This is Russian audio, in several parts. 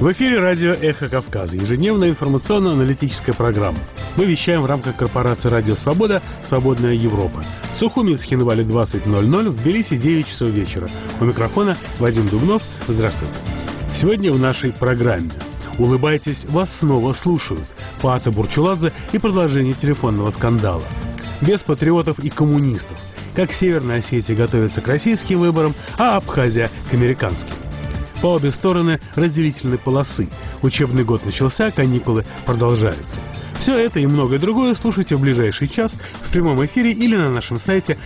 В эфире радио «Эхо Кавказа», ежедневная информационно-аналитическая программа. Мы вещаем в рамках корпорации «Радио Свобода. Свободная Европа». Сухумин, Схинвали, 20:00, в Тбилиси 9 часов вечера. У микрофона Вадим Дубнов. Здравствуйте. Сегодня в нашей программе. Улыбайтесь, вас снова слушают. Паата Бурчуладзе и продолжение телефонного скандала. Без патриотов и коммунистов. Как Северная Осетия готовится к российским выборам, а Абхазия к американским. По обе стороны разделительной полосы. Учебный год начался, каникулы продолжаются. Все это и многое другое слушайте в ближайший час в прямом эфире или на нашем сайте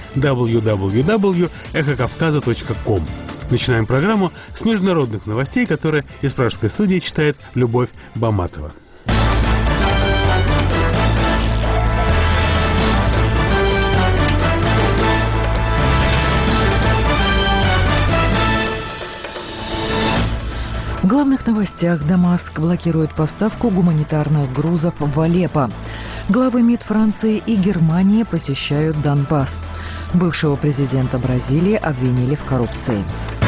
www.эхокавказа.ком. Начинаем программу с международных новостей, которые из пражской студии читает Любовь Баматова. В главных новостях: Дамаск блокирует поставку гуманитарных грузов в Алеппо. Главы МИД Франции и Германии посещают Донбасс. Бывшего президента Бразилии обвинили в коррупции.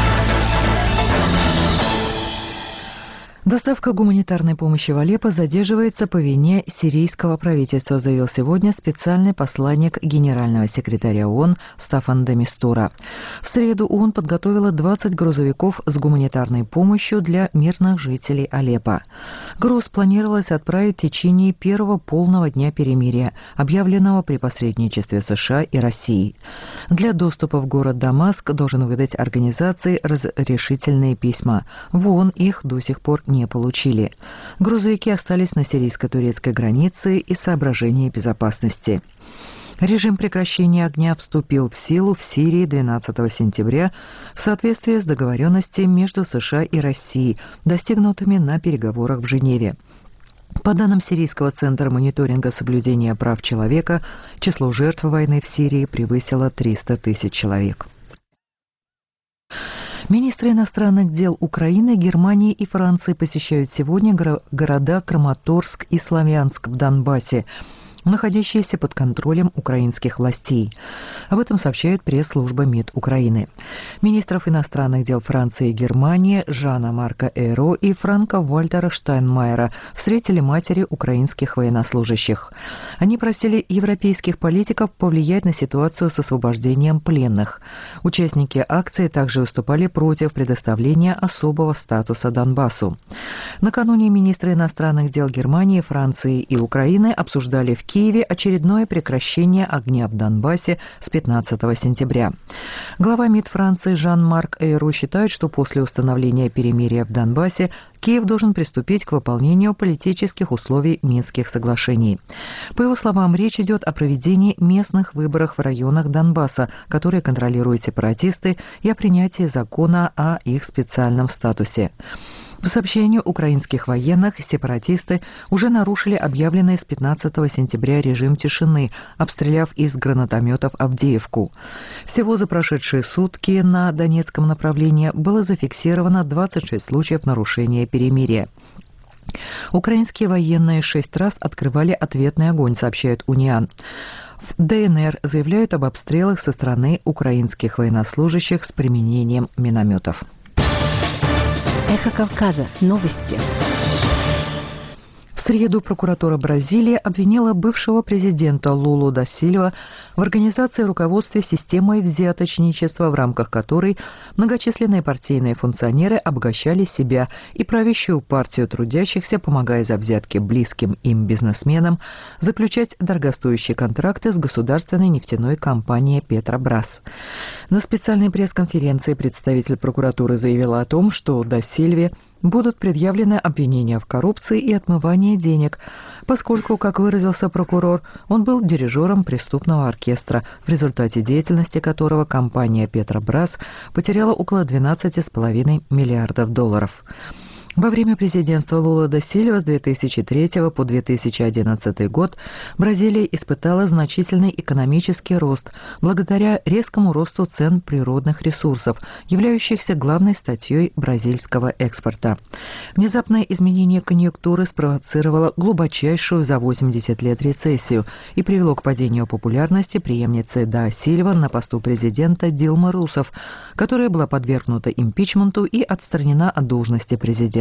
Доставка гуманитарной помощи в Алеппо задерживается по вине сирийского правительства, заявил сегодня специальный посланник генерального секретаря ООН Стаффан де Мистура. В среду ООН подготовила 20 грузовиков с гуманитарной помощью для мирных жителей Алеппо. Груз планировалось отправить в течение первого полного дня перемирия, объявленного при посредничестве США и России. Для доступа в город Дамаск должен выдать организации разрешительные письма. В ООН их до сих пор не получили. Грузовики остались на сирийско-турецкой границе из соображений безопасности. Режим прекращения огня вступил в силу в Сирии 12 сентября в соответствии с договоренностями между США и Россией, достигнутыми на переговорах в Женеве. По данным Сирийского центра мониторинга соблюдения прав человека, число жертв войны в Сирии превысило 300 тысяч человек. Министры иностранных дел Украины, Германии и Франции посещают сегодня города Краматорск и Славянск в Донбассе, находящиеся под контролем украинских властей. Об этом сообщает пресс-служба МИД Украины. Министров иностранных дел Франции и Германии Жана Марка Эйро и Франка Вальтера Штайнмайера встретили матери украинских военнослужащих. Они просили европейских политиков повлиять на ситуацию с освобождением пленных. Участники акции также выступали против предоставления особого статуса Донбассу. Накануне министры иностранных дел Германии, Франции и Украины обсуждали в Киеве очередное прекращение огня в Донбассе с 15 сентября. Глава МИД Франции Жан-Марк Эйро считает, что после установления перемирия в Донбассе Киев должен приступить к выполнению политических условий Минских соглашений. По его словам, речь идет о проведении местных выборов в районах Донбасса, которые контролируют сепаратисты, и о принятии закона о их специальном статусе. По сообщению украинских военных, сепаратисты уже нарушили объявленный с 15 сентября режим тишины, обстреляв из гранатометов Авдеевку. Всего за прошедшие сутки на Донецком направлении было зафиксировано 26 случаев нарушения перемирия. Украинские военные 6 раз открывали ответный огонь, сообщает Униан. В ДНР заявляют об обстрелах со стороны украинских военнослужащих с применением минометов. Эхо Кавказа. Новости. В среду прокуратура Бразилии обвинила бывшего президента Лулу да Сильва в организации и руководстве системой взяточничества, в рамках которой многочисленные партийные функционеры обогащали себя и правящую партию трудящихся, помогая за взятки близким им бизнесменам заключать дорогостоящие контракты с государственной нефтяной компанией «Петробрас». На специальной пресс-конференции представитель прокуратуры заявила о том, что да Сильве будут предъявлены обвинения в коррупции и отмывании денег, поскольку, как выразился прокурор, он был дирижером преступного оркестра, в результате деятельности которого компания «Петробрас» потеряла около 12,5 миллиардов долларов. Во время президентства Лула да Сильва с 2003 по 2011 год Бразилия испытала значительный экономический рост благодаря резкому росту цен природных ресурсов, являющихся главной статьей бразильского экспорта. Внезапное изменение конъюнктуры спровоцировало глубочайшую за 80 лет рецессию и привело к падению популярности преемницы да Сильва на посту президента Дилмы Русефф, которая была подвергнута импичменту и отстранена от должности президента.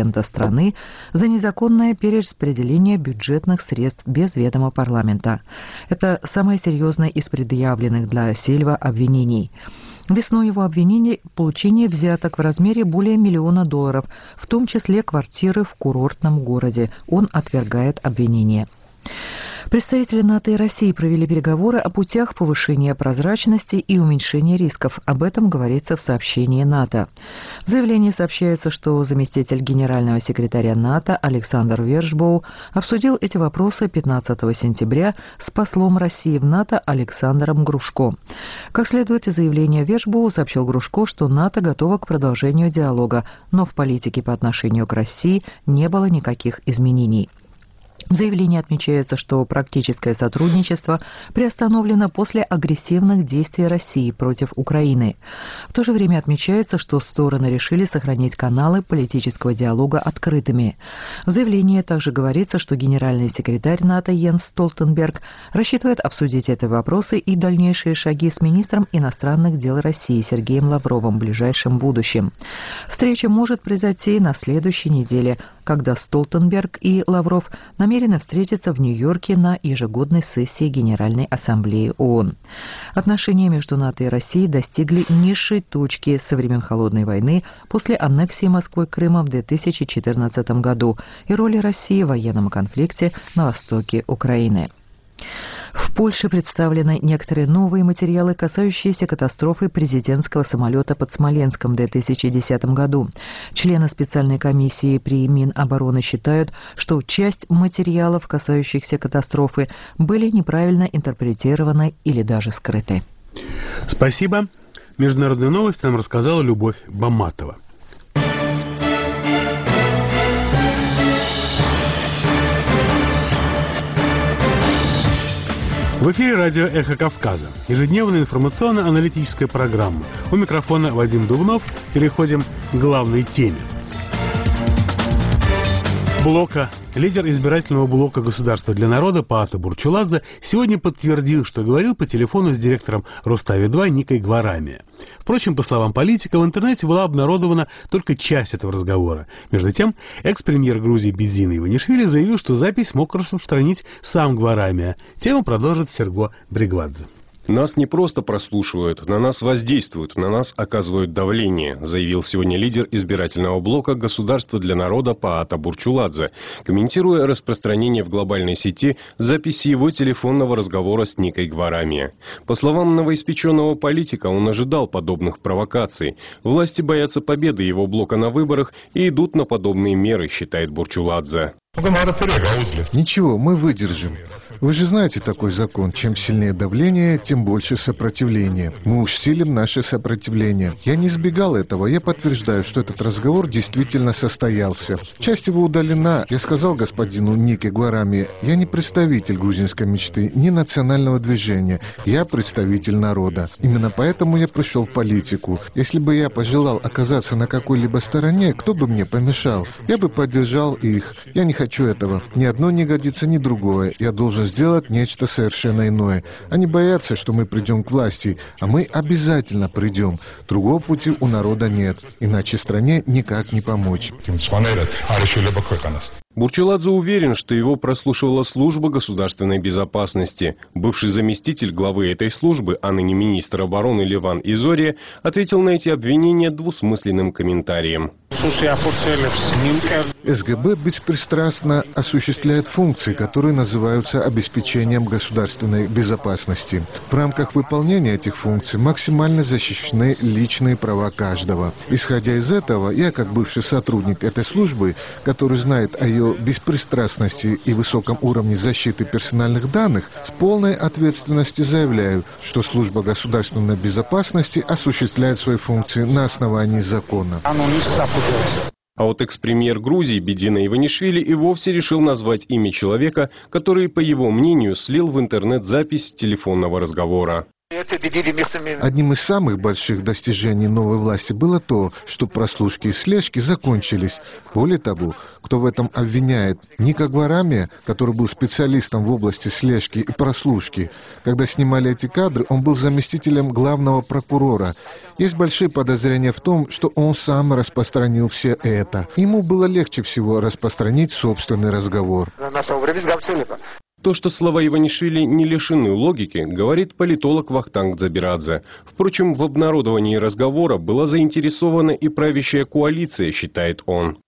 президента страны за незаконное перераспределение бюджетных средств без ведома парламента. Это самое серьезное из предъявленных для Сильва обвинений. Весной его обвинение – получение взяток в размере более $1 миллиона, в том числе квартиры в курортном городе. Он отвергает обвинение. Представители НАТО и России провели переговоры о путях повышения прозрачности и уменьшения рисков. Об этом говорится в сообщении НАТО. В заявлении сообщается, что заместитель генерального секретаря НАТО Александр Вершбоу обсудил эти вопросы 15 сентября с послом России в НАТО Александром Грушко. Как следует из заявления Вершбоу, сообщил Грушко, что НАТО готово к продолжению диалога, но в политике по отношению к России не было никаких изменений. В заявлении отмечается, что практическое сотрудничество приостановлено после агрессивных действий России против Украины. В то же время отмечается, что стороны решили сохранить каналы политического диалога открытыми. В заявлении также говорится, что генеральный секретарь НАТО Йенс Столтенберг рассчитывает обсудить эти вопросы и дальнейшие шаги с министром иностранных дел России Сергеем Лавровым в ближайшем будущем. Встреча может произойти на следующей неделе, когда Столтенберг и Лавров намерены встретиться в Нью-Йорке на ежегодной сессии Генеральной Ассамблеи ООН. Отношения между НАТО и Россией достигли низшей точки со времен Холодной войны после аннексии Москвой Крыма в 2014 году и роли России в военном конфликте на востоке Украины. В Польше представлены некоторые новые материалы, касающиеся катастрофы президентского самолета под Смоленском в 2010 году. Члены специальной комиссии при Минобороны считают, что часть материалов, касающихся катастрофы, были неправильно интерпретированы или даже скрыты. Спасибо. Международные новости нам рассказала Любовь Баматова. В эфире радио «Эхо Кавказа». Ежедневная информационно-аналитическая программа. У микрофона Вадим Дубнов. Переходим к главной теме. Лидер избирательного блока «Государство для народа» Паата Бурчуладзе сегодня подтвердил, что говорил по телефону с директором Рустави-2 Никой Гварамия. Впрочем, по словам политика, в интернете была обнародована только часть этого разговора. Между тем, экс-премьер Грузии Бидзина Иванишвили заявил, что запись мог распространить сам Гварамия. Тему продолжит Серго Бригвадзе. Нас не просто прослушивают, на нас воздействуют, на нас оказывают давление, заявил сегодня лидер избирательного блока «Государство для народа» Паата Бурчуладзе, комментируя распространение в глобальной сети записи его телефонного разговора с Никой Гварамия. По словам новоиспеченного политика, он ожидал подобных провокаций. Власти боятся победы его блока на выборах и идут на подобные меры, считает Бурчуладзе. Ничего, мы выдержим. Вы же знаете такой закон. Чем сильнее давление, тем больше сопротивления. Мы усилим наше сопротивление. Я не избегал этого. Я подтверждаю, что этот разговор действительно состоялся. Часть его удалена. Я сказал господину Нике Гварами, я не представитель грузинской мечты, ни национального движения. Я представитель народа. Именно поэтому я пришел в политику. Если бы я пожелал оказаться на какой-либо стороне, кто бы мне помешал? Я бы поддержал их. Я не хочу этого. Ни одно не годится, ни другое. Я должен сделать нечто совершенно иное. Они боятся, что мы придем к власти, а мы обязательно придем. Другого пути у народа нет. Иначе стране никак не помочь. Бурчуладзе уверен, что его прослушивала служба государственной безопасности. Бывший заместитель главы этой службы, а ныне министр обороны Леван Изория, ответил на эти обвинения двусмысленным комментарием. СГБ беспристрастно осуществляет функции, которые называются обеспечением государственной безопасности. В рамках выполнения этих функций максимально защищены личные права каждого. Исходя из этого, я, как бывший сотрудник этой службы, который знает о ее беспристрастности и высоком уровне защиты персональных данных, с полной ответственностью заявляю, что служба государственной безопасности осуществляет свои функции на основании закона. А вот экс-премьер Грузии Бидзина Иванишвили и вовсе решил назвать имя человека, который, по его мнению, слил в интернет запись телефонного разговора. Одним из самых больших достижений новой власти было то, что прослушки и слежки закончились. Более того, кто в этом обвиняет Ника Гварами, который был специалистом в области слежки и прослушки. Когда снимали эти кадры, он был заместителем главного прокурора. Есть большие подозрения в том, что он сам распространил все это. Ему было легче всего распространить собственный разговор. То, что слова Иванишвили не лишены логики, говорит политолог Вахтанг Дзабирадзе. Впрочем, в обнародовании разговора была заинтересована и правящая коалиция, считает он.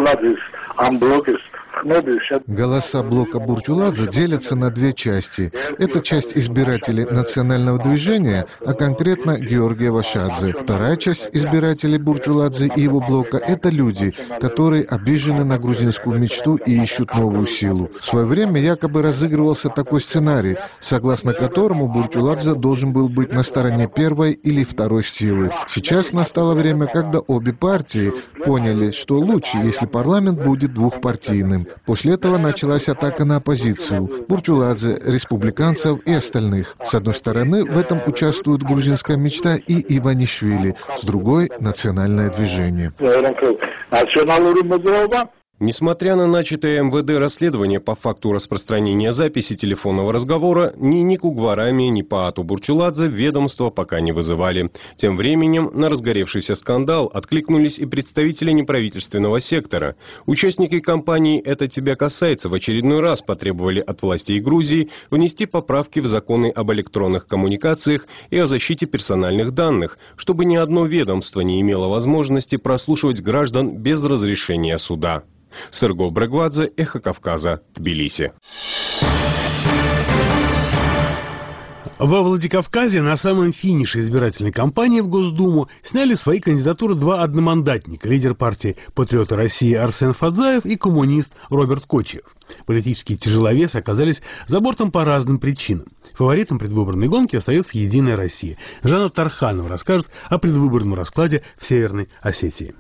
Голоса блока Бурчуладзе делятся на две части. Это часть избирателей национального движения, а конкретно Георгия Вашадзе. Вторая часть избирателей Бурчуладзе и его блока – это люди, которые обижены на грузинскую мечту и ищут новую силу. В свое время якобы разыгрывался такой сценарий, согласно которому Бурчуладзе должен был быть на стороне первой или второй силы. Сейчас настало время, когда обе партии поняли, что лучше, если парламент будет двухпартийным. После этого началась атака на оппозицию, Бурчуладзе, республиканцев и остальных. С одной стороны, в этом участвует грузинская мечта и Иванишвили, с другой – национальное движение. Несмотря на начатое МВД расследование по факту распространения записи телефонного разговора, ни Нику Гварами, ни Паату Бурчуладзе ведомство пока не вызывали. Тем временем на разгоревшийся скандал откликнулись и представители неправительственного сектора. Участники кампании «Это тебя касается» в очередной раз потребовали от властей Грузии внести поправки в законы об электронных коммуникациях и о защите персональных данных, чтобы ни одно ведомство не имело возможности прослушивать граждан без разрешения суда. Серго Брагвадзе, Эхо Кавказа, Тбилиси. Во Владикавказе на самом финише избирательной кампании в Госдуму сняли свои кандидатуры два одномандатника: лидер партии «Патриоты России» Арсен Фадзаев и коммунист Роберт Кочиев. Политические тяжеловесы оказались за бортом по разным причинам. Фаворитом предвыборной гонки остается «Единая Россия». Жанна Тарханова расскажет о предвыборном раскладе в Северной Осетии.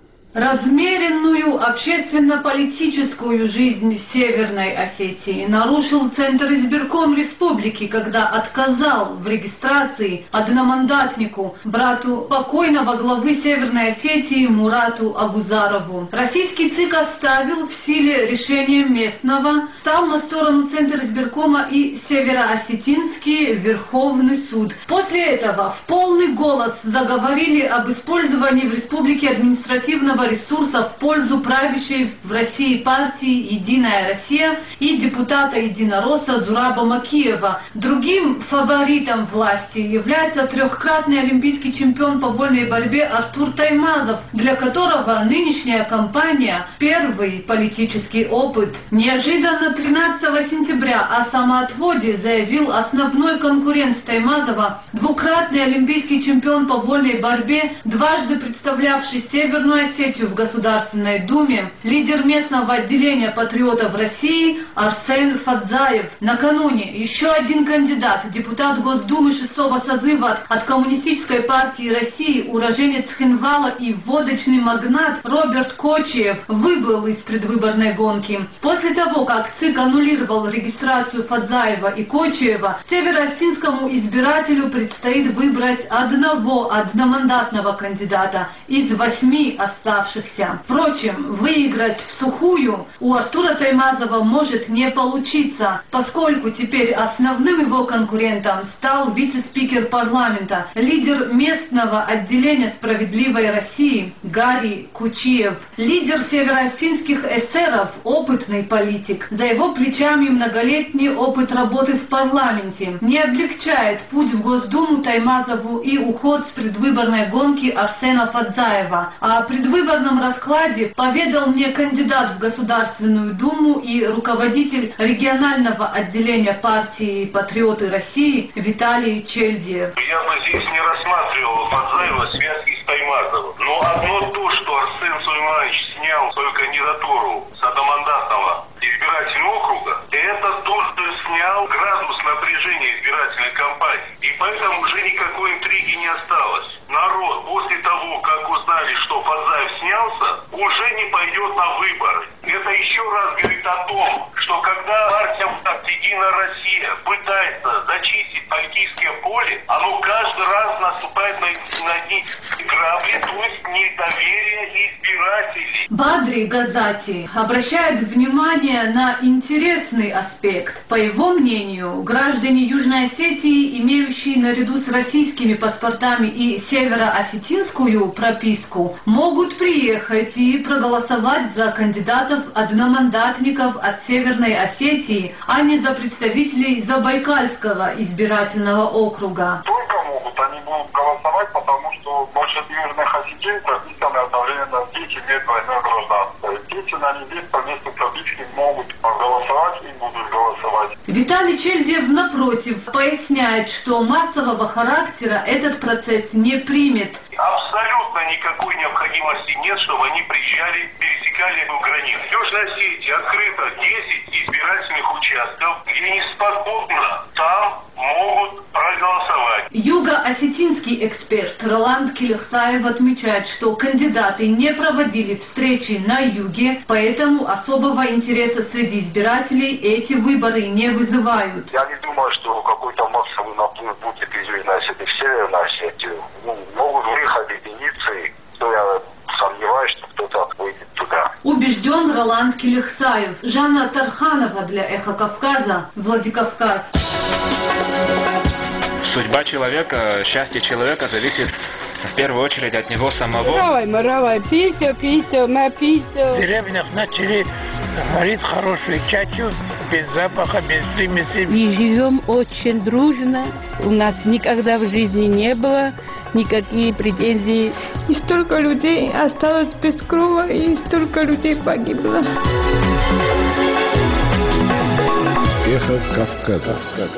Размеренную общественно-политическую жизнь Северной Осетии нарушил Центр избирком республики, когда отказал в регистрации одномандатнику, брату покойного главы Северной Осетии Мурату Агузарову. Российский ЦИК оставил в силе решение местного, стал на сторону Центра избиркома и Североосетинский Верховный суд. После этого в полный голос заговорили об использовании в республике административного ресурса в пользу правящей в России партии «Единая Россия» и депутата единоросса Зураба Макиева. Другим фаворитом власти является трехкратный олимпийский чемпион по вольной борьбе Артур Таймазов, для которого нынешняя кампания – первый политический опыт. Неожиданно 13 сентября о самоотводе заявил основной конкурент Таймазова, двукратный олимпийский чемпион по вольной борьбе, дважды представлявший Северную Осетию в Государственной Думе, лидер местного отделения «Патриотов России» Арсен Фадзаев. Накануне еще один кандидат, депутат Госдумы 6-го созыва от Коммунистической партии России, уроженец Цхинвала и водочный магнат Роберт Кочиев, выбыл из предвыборной гонки. После того, как ЦИК аннулировал регистрацию Фадзаева и Кочиева, североосетинскому избирателю предстоит выбрать одного одномандатного кандидата из 8 оставшихся. Впрочем, выиграть в сухую у Артура Таймазова может не получиться, поскольку теперь основным его конкурентом стал вице-спикер парламента, лидер местного отделения «Справедливой России» Гарри Кучиев. Лидер североосетинских эсеров, опытный политик. За его плечами многолетний опыт работы в парламенте. Не облегчает путь в Госдуму Таймазову и уход с предвыборной гонки Арсена Фадзаева. О предвыборном раскладе поведал мне кандидат в Государственную Думу и руководитель регионального отделения партии «Патриоты России» Виталий Чельдиев. Я бы здесь не рассматривал Фадзаева в связке с Таймазовым. Но одно то, что Арсен Сулейманович снял свою кандидатуру с одномандатного избирательного округа, это тоже снял градус напряжения избирательной кампании. И поэтому уже никакой интриги не осталось. Народ после того, как узнали, что Фадзаев снялся, уже не пойдет на выборы. Это еще раз говорит о том, что когда партия «Единая Россия» пытается зачистить Халькийское поле, оно каждый раз наступает на одни грабли, то есть недоверие избирателей. Бадри Газати обращает внимание на интересный аспект. По его мнению, граждане Южной Осетии, имеющие наряду с российскими паспортами и североосетинскую прописку, могут приехать и проголосовать за кандидатов-одномандатников от Северной Осетии, а не за представителей Забайкальского избирательного округа. Только могут, они будут голосовать, потому что больше южных осетин прописано одновременно дети имеют двойное гражданство. Дети на них по месту прописки могут голосовать и будут голосовать. Виталий Чельдев, напротив, поясняет, что массового характера этот процесс не примет. Абсолютно никакой необходимости нет, чтобы они приезжали, пересекали эту границу. В Южной Осетии открыто 10 избирательных участков, где неспокойно там могут проголосовать. Юго-осетинский эксперт Роланд Килихсаев отмечает, что кандидаты не проводили встречи на юге, поэтому особого интереса среди избирателей эти выборы не вызывают. Я не думаю, что какой-то массовый наплыв будет из Южной Осетии в Северной Осетии. Могут выехать единицы, то я сомневаюсь, что кто-то выйдет туда. Убежден Роланд Килихсаев. Жанна Тарханова для «Эхо Кавказа», Владикавказ. Судьба человека, счастье человека зависит в первую очередь от него самого. В деревнях начали варить хорошую чачу, без запаха, без примесей. И живем очень дружно. У нас никогда в жизни не было никаких претензий. И столько людей осталось без крова, и столько людей погибло. Эхо Кавказа.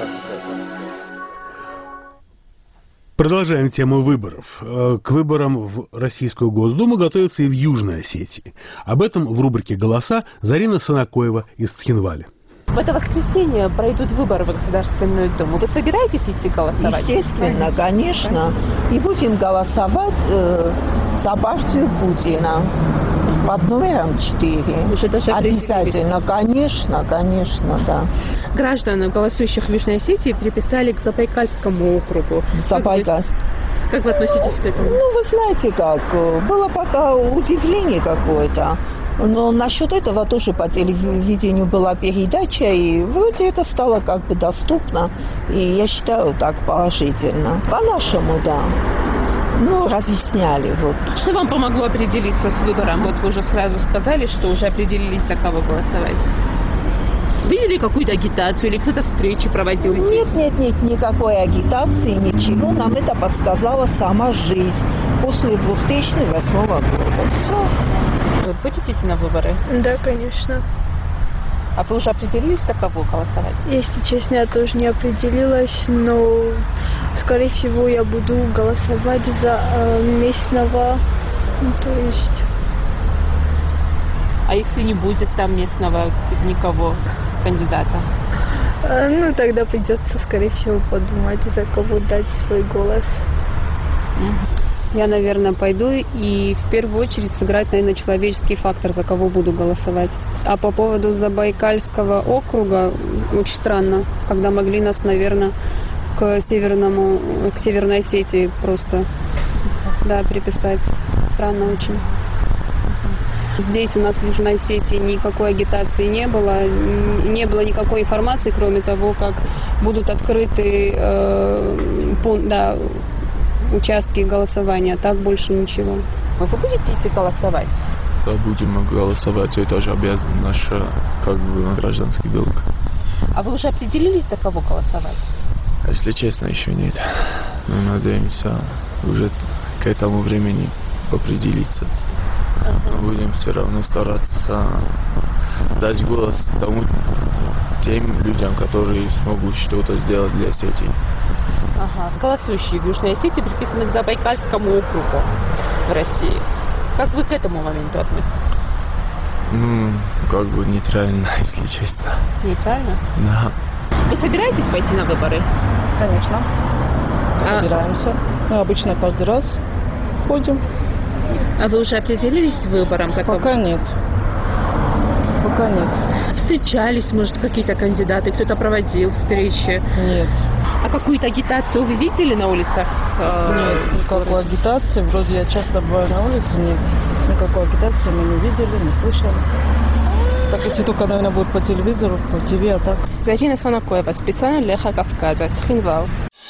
Продолжаем тему выборов. К выборам в Российскую Госдуму готовятся и в Южной Осетии. Об этом в рубрике «Голоса» Зарина Санакоева из Цхинваля. В это воскресенье пройдут выборы в Государственную Думу. Вы собираетесь идти голосовать? Естественно, конечно. И будем голосовать за партию Путина под номером 4. Обязательно, конечно, да. Граждан, голосующих в Южной Осетии, приписали к Забайкальскому округу. Как вы относитесь к этому? Ну, вы знаете как, было пока удивление какое-то. Но насчет этого тоже по телевидению была передача, и вроде это стало как бы доступно. И я считаю так положительно. По-нашему, да. Ну, разъясняли. Вот. Что вам помогло определиться с выбором? Вот вы уже сразу сказали, что уже определились, за кого голосовать. Видели какую-то агитацию или кто-то встречи проводил здесь? Нет, никакой агитации, ничего. Нам это подсказала сама жизнь после 2008 года. Все. Вы будете идти на выборы? Да, конечно. А вы уже определились, за кого голосовать? Если честно, я тоже не определилась, но, скорее всего, я буду голосовать за местного, то есть... А если не будет там местного никого кандидата? Ну, тогда придется, скорее всего, подумать, за кого дать свой голос. Я, наверное, пойду и в первую очередь сыграть, наверное, человеческий фактор, за кого буду голосовать. А по поводу Забайкальского округа, очень странно, когда могли нас, наверное, к Северной Осетии просто, да, приписать. Странно очень. Здесь у нас в Южной Осетии никакой агитации не было никакой информации, кроме того, как будут открыты участки голосования, так больше ничего. Вы будете идти голосовать? Да, будем голосовать, это же обязан наш гражданский долг. А вы уже определились, за кого голосовать? Если честно, еще нет. Но надеемся уже к этому времени определиться. Но будем все равно стараться дать голос тем людям, которые смогут что-то сделать для Осетии. Ага. Голосующие в Южной Осетии приписаны к Забайкальскому округу в России. Как вы к этому моменту относитесь? Нейтрально, если честно. Нейтрально? Да. Вы собираетесь пойти на выборы? Конечно. Собираемся. Мы обычно каждый раз ходим. А вы уже определились с выбором? Пока нет. Встречались, может, какие-то кандидаты? Кто-то проводил встречи? Нет. А какую-то агитацию вы видели на улицах? Нет, никакой агитации. Вроде я часто бываю на улице, никакой агитации мы не видели, не слышали. Так если только, наверное, будет по телевизору, по ТВ, а так. Зайчина Санакоева, специально для Эхо Кавказа, Цхинвал.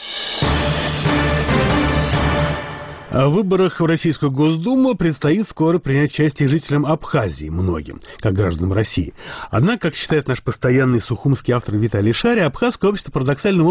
В выборах в Российскую Госдуму предстоит скоро принять участие жителям Абхазии, многим, как гражданам России. Однако, как считает наш постоянный сухумский автор Виталий Шаря, абхазское общество парадоксальным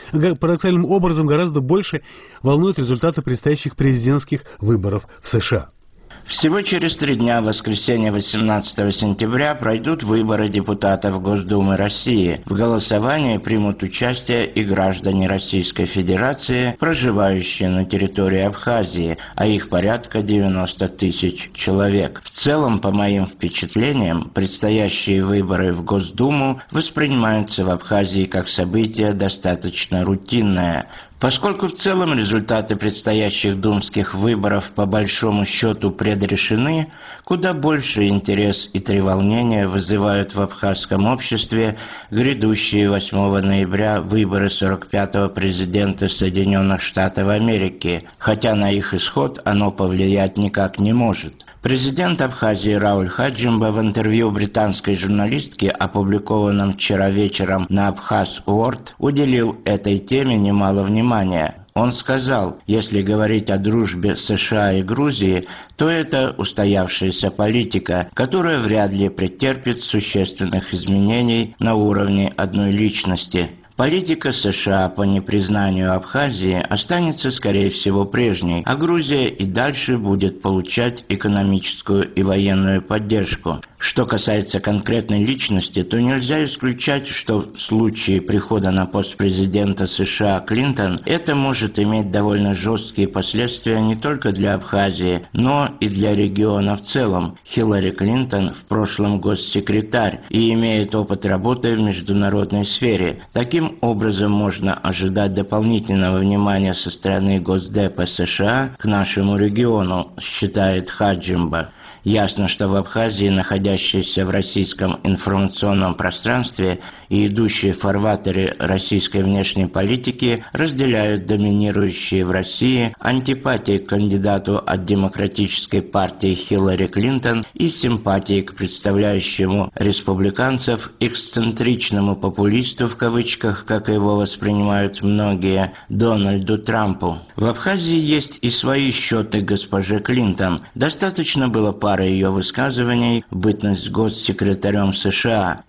образом гораздо больше волнует результаты предстоящих президентских выборов в США. Всего через 3 дня, в воскресенье 18 сентября, пройдут выборы депутатов Госдумы России. В голосовании примут участие и граждане Российской Федерации, проживающие на территории Абхазии, а их порядка 90 тысяч человек. В целом, по моим впечатлениям, предстоящие выборы в Госдуму воспринимаются в Абхазии как событие достаточно рутинное. Поскольку в целом результаты предстоящих думских выборов по большому счету предрешены, куда больше интерес и треволнения вызывают в абхазском обществе грядущие 8 ноября выборы 45-го президента Соединенных Штатов Америки, хотя на их исход оно повлиять никак не может. Президент Абхазии Рауль Хаджимба в интервью британской журналистке, опубликованном вчера вечером на Abkhaz World, уделил этой теме немало внимания. Он сказал, если говорить о дружбе США и Грузии, то это устоявшаяся политика, которая вряд ли претерпит существенных изменений на уровне одной личности. Политика США по непризнанию Абхазии останется, скорее всего, прежней, а Грузия и дальше будет получать экономическую и военную поддержку. Что касается конкретной личности, то нельзя исключать, что в случае прихода на пост президента США Клинтон это может иметь довольно жесткие последствия не только для Абхазии, но и для региона в целом. Хиллари Клинтон в прошлом госсекретарь и имеет опыт работы в международной сфере. Таким образом можно ожидать дополнительного внимания со стороны Госдепа США к нашему региону, считает Хаджимба. Ясно, что в Абхазии, находящиеся в российском информационном пространстве и идущие в фарватере российской внешней политики, разделяют доминирующие в России антипатии к кандидату от Демократической партии Хиллари Клинтон и симпатии к представляющему республиканцев эксцентричному популисту, в кавычках, как его воспринимают многие, Дональду Трампу. В Абхазии есть и свои счеты госпоже Клинтон. Достаточно было пара ее высказываний в бытность госсекретарем США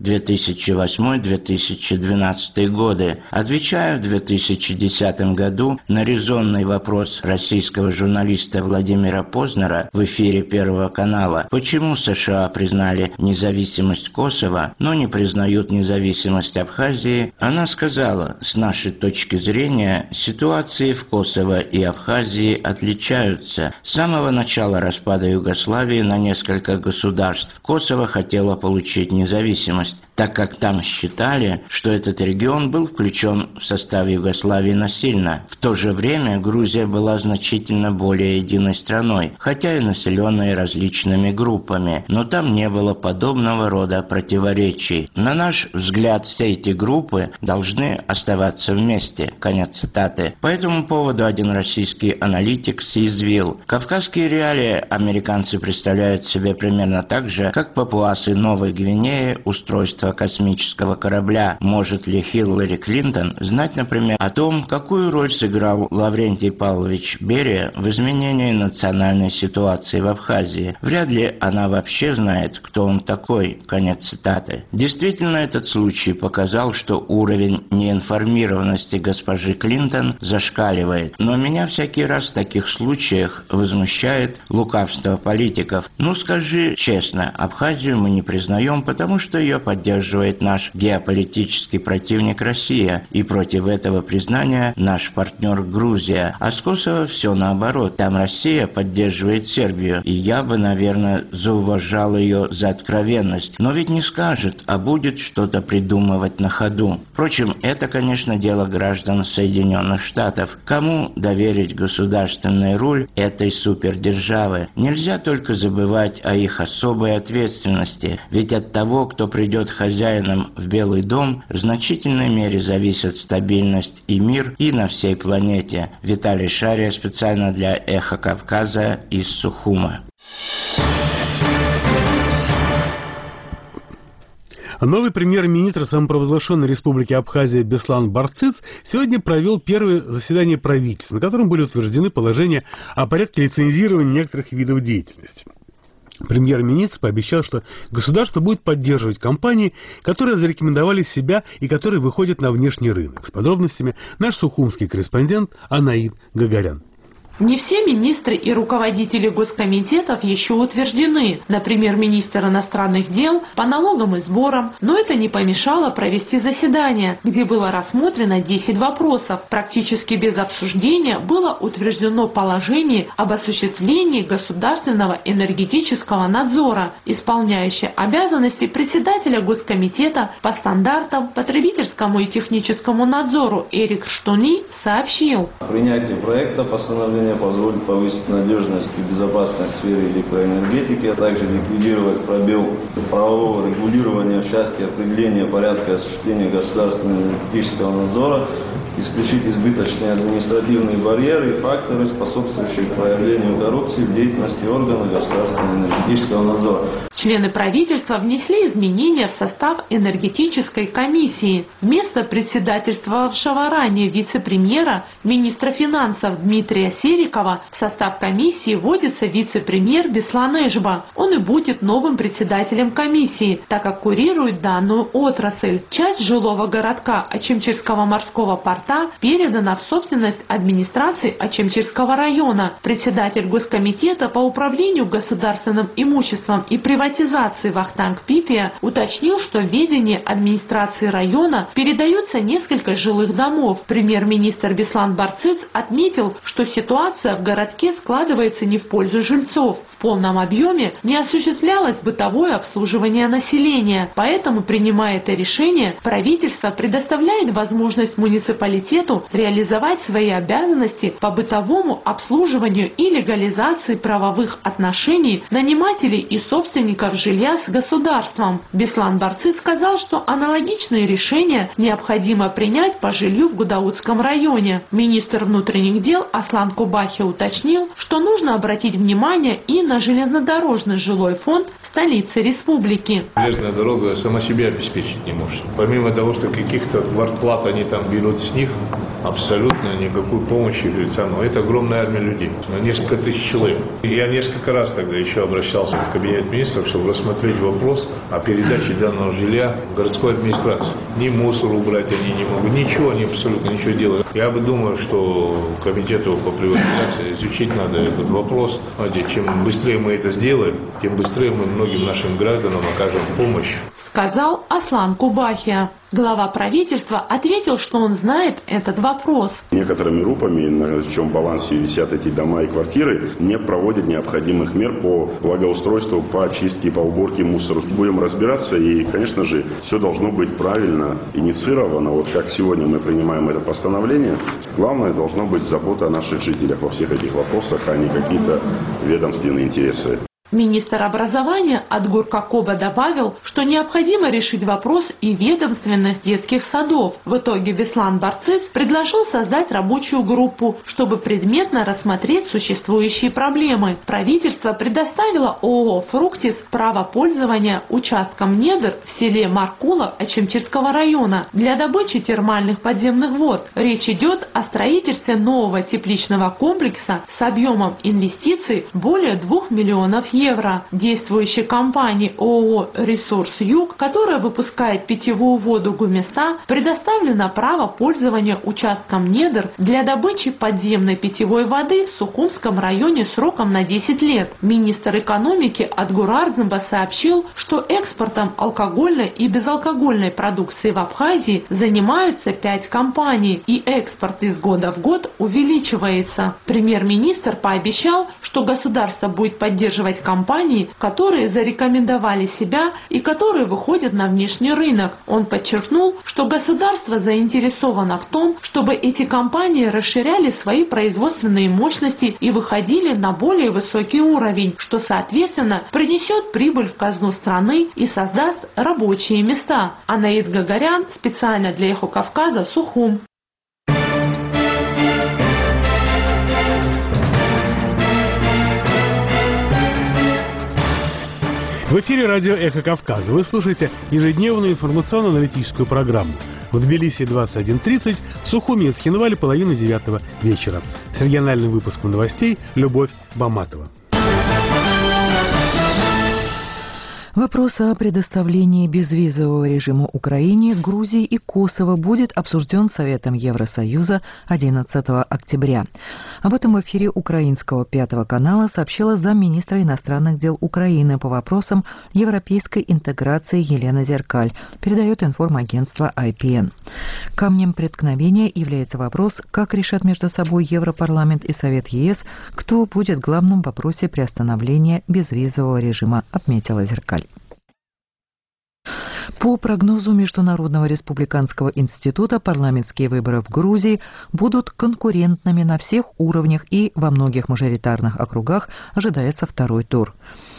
2008-2012 годы, отвечая в 2010 году на резонный вопрос российского журналиста Владимира Познера в эфире Первого канала, почему США признали независимость Косово, но не признают независимость Абхазии, она сказала, с нашей точки зрения, ситуации в Косово и Абхазии отличаются. С самого начала распада Югославии на несколько государств Косово хотело получить независимость, так как там считали, что этот регион был включен в состав Югославии насильно. В то же время Грузия была значительно более единой страной, хотя и населенной различными группами, но там не было подобного рода противоречий. На наш взгляд, все эти группы должны оставаться вместе. Конец цитаты. По этому поводу один российский аналитик съязвил: кавказские реалии американцы представляют себе примерно так же, как папуасы Новой Гвинеи устройство космического корабля. Может ли Хиллари Клинтон знать, например, о том, какую роль сыграл Лаврентий Павлович Берия в изменении национальной ситуации в Абхазии? Вряд ли она вообще знает, кто он такой. Конец цитаты. Действительно, этот случай показал, что уровень неинформированности госпожи Клинтон зашкаливает. Но меня всякий раз в таких случаях возмущает лукавство политиков. Ну скажи честно, Абхазию мы не признаем, потому что ее поддерживает наш геополитический противник Россия, и против этого признания наш партнер Грузия. А с Косово все наоборот. Там Россия поддерживает Сербию, и я бы, наверное, зауважал ее за откровенность. Но ведь не скажет, а будет что-то придумывать на ходу. Впрочем, это, конечно, дело граждан Соединенных Штатов. Кому доверить государственный руль этой супердержавы? Нельзя только забывать о их особой ответственности, ведь от того, кто придет хозяином в Белый дом, в значительной мере зависят стабильность и мир и на всей планете. Виталий Шария специально для «Эхо Кавказа» из Сухума. Новый премьер-министр самопровозглашенной республики Абхазия Беслан Барциц сегодня провел первое заседание правительства, на котором были утверждены положения о порядке лицензирования некоторых видов деятельности. Премьер-министр пообещал, что государство будет поддерживать компании, которые зарекомендовали себя и которые выходят на внешний рынок. С подробностями наш сухумский корреспондент Анаид Гагарян. Не все министры и руководители госкомитетов еще утверждены, например, министр иностранных дел по налогам и сборам, но это не помешало провести заседание, где было рассмотрено 10 вопросов. Практически без обсуждения было утверждено положение об осуществлении государственного энергетического надзора, исполняющее обязанности председателя госкомитета по стандартам, потребительскому и техническому надзору Эрик Штуни сообщил. Принятие проекта постановления позволит повысить надежность и безопасность в сфере электроэнергетики, а также ликвидировать пробел правового регулирования в части определения порядка осуществления государственного энергетического надзора, исключить избыточные административные барьеры и факторы, способствующие проявлению коррупции в деятельности органов государственного энергетического надзора. Члены правительства внесли изменения в состав энергетической комиссии. Вместо председательствовавшего ранее вице-премьера, министра финансов Дмитрия Серикова, в состав комиссии вводится вице-премьер Беслан Эшба. Он и будет новым председателем комиссии, так как курирует данную отрасль. Часть жилого городка Очимчирского морского порта передана в собственность администрации Очимчирского района. Председатель Госкомитета по управлению государственным имуществом и приватизации Вахтанг Пипия уточнил, что в ведение администрации района передаются несколько жилых домов. Премьер-министр Беслан Барциц отметил, что ситуация в городке складывается не в пользу жильцов. В полном объеме не осуществлялось бытовое обслуживание населения. Поэтому, принимая это решение, правительство предоставляет возможность муниципалитету реализовать свои обязанности по бытовому обслуживанию и легализации правовых отношений нанимателей и собственников жилья с государством. Беслан Барциц сказал, что аналогичные решения необходимо принять по жилью в Гудаутском районе. Министр внутренних дел Аслан Кубахи уточнил, что нужно обратить внимание и на железнодорожный жилой фонд столицы республики. Железная дорога сама себя обеспечить не может. Помимо того, что каких-то квартплат они там берут с них, абсолютно никакой помощи лица. Но это огромная армия людей, несколько тысяч человек. Я несколько раз тогда еще обращался в кабинет министров, чтобы рассмотреть вопрос о передаче данного жилья городской администрации. Ни мусор убрать они не могут, ничего, они абсолютно ничего делают. Я бы думаю, что комитету по приватизации изучить надо этот вопрос. Чем быстрее мы это сделаем, тем быстрее мы многим нашим гражданам окажем помощь. Сказал Аслан Кубахи. Глава правительства ответил, что он знает этот вопрос. Некоторыми группами, на чем балансе висят эти дома и квартиры, не проводят необходимых мер по благоустройству, по очистке, по уборке мусора. Будем разбираться, и, конечно же, все должно быть правильно инициировано. Вот как сегодня мы принимаем это постановление, главное должно быть забота о наших жителях во всех этих вопросах, а не какие-то ведомственные интересы. Министр образования Адгур Какоба добавил, что необходимо решить вопрос и ведомственных детских садов. В итоге Беслан Барциц предложил создать рабочую группу, чтобы предметно рассмотреть существующие проблемы. Правительство предоставило ООО «Фруктис» право пользования участком недр в селе Маркула Очимчирского района для добычи термальных подземных вод. Речь идет о строительстве нового тепличного комплекса с объемом инвестиций более 2 миллионов евро. Действующей компании ООО «Ресурс Юг», которая выпускает питьевую воду Гуместа, предоставлено право пользования участком недр для добычи подземной питьевой воды в Сухумском районе сроком на 10 лет. Министр экономики Адгур Ардзымба сообщил, что экспортом алкогольной и безалкогольной продукции в Абхазии занимаются 5 компаний, и экспорт из года в год увеличивается. Премьер-министр пообещал, что государство будет поддерживать компаний, которые зарекомендовали себя и которые выходят на внешний рынок. Он подчеркнул, что государство заинтересовано в том, чтобы эти компании расширяли свои производственные мощности и выходили на более высокий уровень, что, соответственно, принесет прибыль в казну страны и создаст рабочие места. Анаид Гагарян специально для «Эхо Кавказа», Сухум. В эфире радио «Эхо Кавказа». Вы слушаете ежедневную информационно-аналитическую программу. В Тбилиси 21:30, в Сухуми и Цхинвале 8:30 вечера. С региональным выпуском новостей Любовь Баматова. Вопрос о предоставлении безвизового режима Украине, Грузии и Косово будет обсужден Советом Евросоюза 11 октября. Об этом в эфире украинского Пятого канала сообщила замминистра иностранных дел Украины по вопросам европейской интеграции Елена Зеркаль, передает информагентство IPN. Камнем преткновения является вопрос, как решат между собой Европарламент и Совет ЕС, кто будет главным в вопросе приостановления безвизового режима, отметила Зеркаль. По прогнозу Международного республиканского института, парламентские выборы в Грузии будут конкурентными на всех уровнях и во многих мажоритарных округах ожидается второй тур.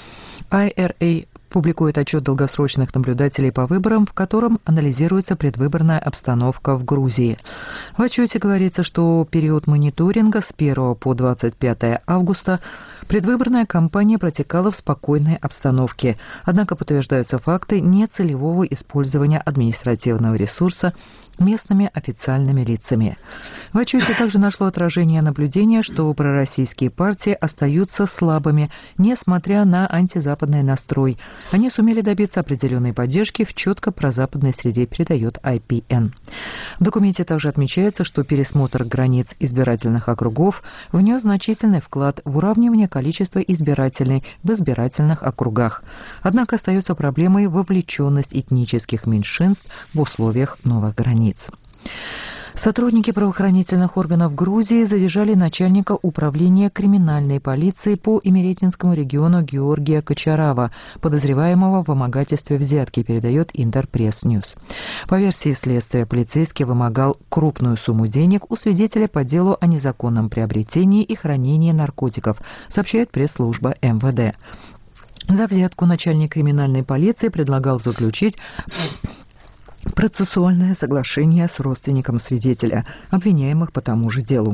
IRA публикует отчет долгосрочных наблюдателей по выборам, в котором анализируется предвыборная обстановка в Грузии. В отчете говорится, что период мониторинга с 1 по 25 августа предвыборная кампания протекала в спокойной обстановке. Однако подтверждаются факты нецелевого использования административного ресурса местными официальными лицами. В отчете также нашло отражение наблюдения, что пророссийские партии остаются слабыми, несмотря на антизападный настрой. Они сумели добиться определенной поддержки в четко прозападной среде, передает IPN. В документе также отмечается, что пересмотр границ избирательных округов внес значительный вклад в уравнивание количества избирателей в избирательных округах. Однако остается проблемой вовлеченность этнических меньшинств в условиях новых границ. Сотрудники правоохранительных органов Грузии задержали начальника управления криминальной полиции по Имеретинскому региону Георгия Кочарава, подозреваемого в вымогательстве взятки, передает Интерпресс-Ньюс. По версии следствия, полицейский вымогал крупную сумму денег у свидетеля по делу о незаконном приобретении и хранении наркотиков, сообщает пресс-служба МВД. За взятку начальник криминальной полиции предлагал заключить процессуальное соглашение с родственником свидетеля, обвиняемых по тому же делу.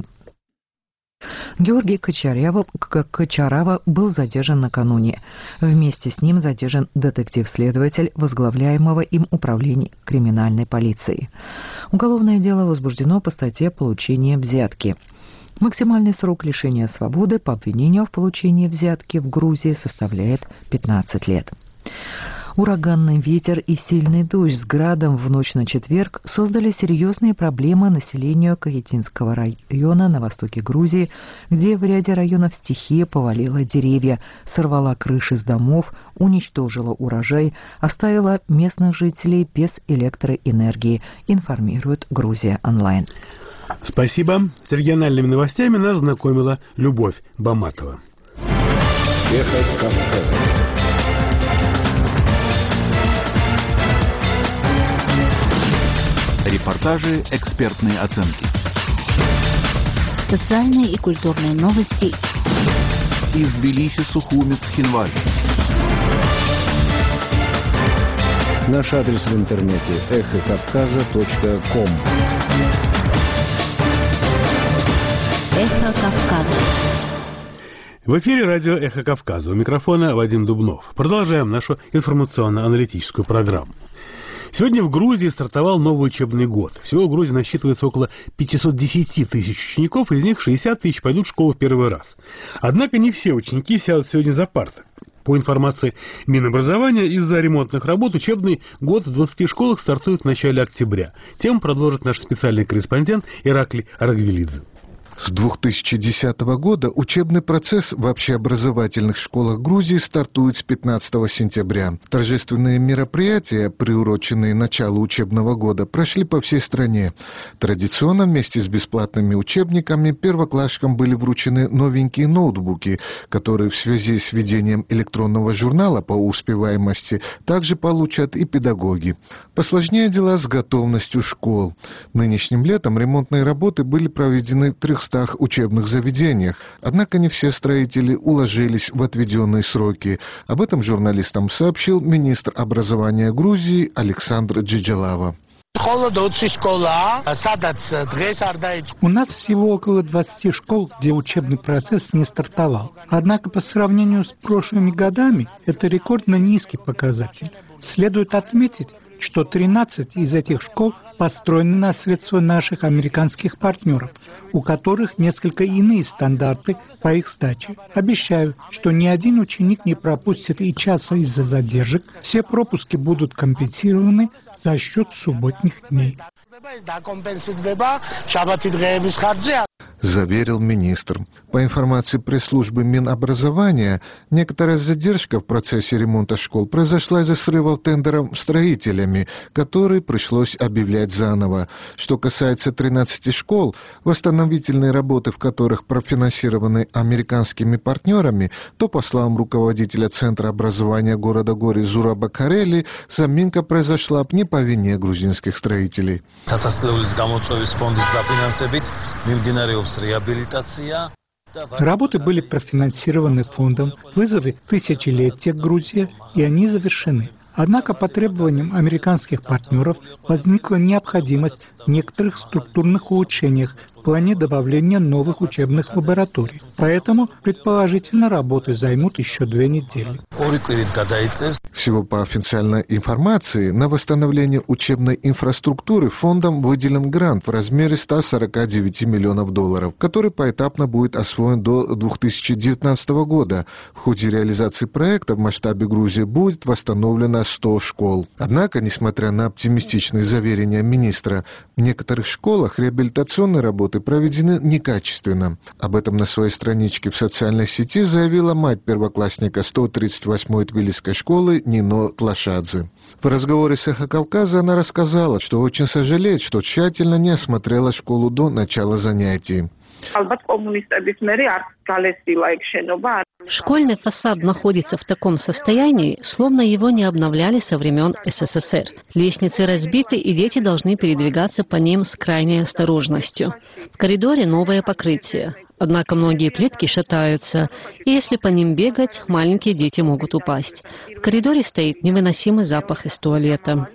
Георгий Кочарава был задержан накануне. Вместе с ним задержан детектив-следователь возглавляемого им управления криминальной полиции. Уголовное дело возбуждено по статье «Получение взятки». Максимальный срок лишения свободы по обвинению в получении взятки в Грузии составляет 15 лет. Ураганный ветер и сильный дождь с градом в ночь на четверг создали серьезные проблемы населению Кахетинского района на востоке Грузии, где в ряде районов стихия повалила деревья, сорвала крыши с домов, уничтожила урожай, оставила местных жителей без электроэнергии, информирует Грузия Онлайн. Спасибо. С региональными новостями нас знакомила Любовь Баматова. Эхо Кавказа. Репортажи, экспертные оценки. Социальные и культурные новости. Из Тбилиси, Сухуми, Цхинвале. Наш адрес в интернете эхокавказа.ком. Эхо Кавказа. В эфире радио «Эхо Кавказа». У микрофона Вадим Дубнов. Продолжаем нашу информационно-аналитическую программу. Сегодня в Грузии стартовал новый учебный год. Всего в Грузии насчитывается около 510 тысяч учеников, из них 60 тысяч пойдут в школу в первый раз. Однако не все ученики сядут сегодня за парты. По информации Минобразования, из-за ремонтных работ учебный год в 20 школах стартует в начале октября. Тему продолжит наш специальный корреспондент Ираклий Арагвелидзе. С 2010 года учебный процесс в общеобразовательных школах Грузии стартует с 15 сентября. Торжественные мероприятия, приуроченные началу учебного года, прошли по всей стране. Традиционно вместе с бесплатными учебниками первоклашкам были вручены новенькие ноутбуки, которые в связи с введением электронного журнала по успеваемости также получат и педагоги. Посложнее дела с готовностью школ. Нынешним летом ремонтные работы были проведены в 300 учебных заведениях. Однако не все строители уложились в отведенные сроки. Об этом журналистам сообщил министр образования Грузии Александр Джиджалава. У нас всего около 20 школ, где учебный процесс не стартовал. Однако по сравнению с прошлыми годами это рекордно низкий показатель. Следует отметить, что 13 из этих школ построены на средства наших американских партнеров, у которых несколько иные стандарты по их сдаче. Обещаю, что ни один ученик не пропустит и часа из-за задержек. Все пропуски будут компенсированы за счет субботних дней. Заверил министр. По информации пресс-службы Минобразования, некоторая задержка в процессе ремонта школ произошла из-за срывов тендеров строителями, которые пришлось объявлять заново. Что касается 13 школ, восстановительные работы в которых профинансированы американскими партнерами, то, по словам руководителя Центра образования города Гори Зураба Карели, заминка произошла не по вине грузинских строителей. Работы были профинансированы фондом «Вызовы тысячелетия Грузия», и они завершены. Однако по требованиям американских партнеров возникла необходимость в некоторых структурных улучшениях в плане добавления новых учебных лабораторий. Поэтому, предположительно, работы займут еще 2 недели. Всего по официальной информации, на восстановление учебной инфраструктуры фондом выделен грант в размере $149 миллионов, который поэтапно будет освоен до 2019 года. В ходе реализации проекта в масштабе Грузии будет восстановлено 100 школ. Однако, несмотря на оптимистичные заверения министра, в некоторых школах реабилитационные работы проведены некачественно. Об этом на своей страничке в социальной сети заявила мать первоклассника 138-й Тбилисской школы Нино Тлашадзе. В разговоре с «Эхо Кавказа» она рассказала, что очень сожалеет, что тщательно не осмотрела школу до начала занятий. Школьный фасад находится в таком состоянии, словно его не обновляли со времен СССР. Лестницы разбиты, и дети должны передвигаться по ним с крайней осторожностью. В коридоре новое покрытие. Однако многие плитки шатаются, и если по ним бегать, маленькие дети могут упасть. В коридоре стоит невыносимый запах из туалета.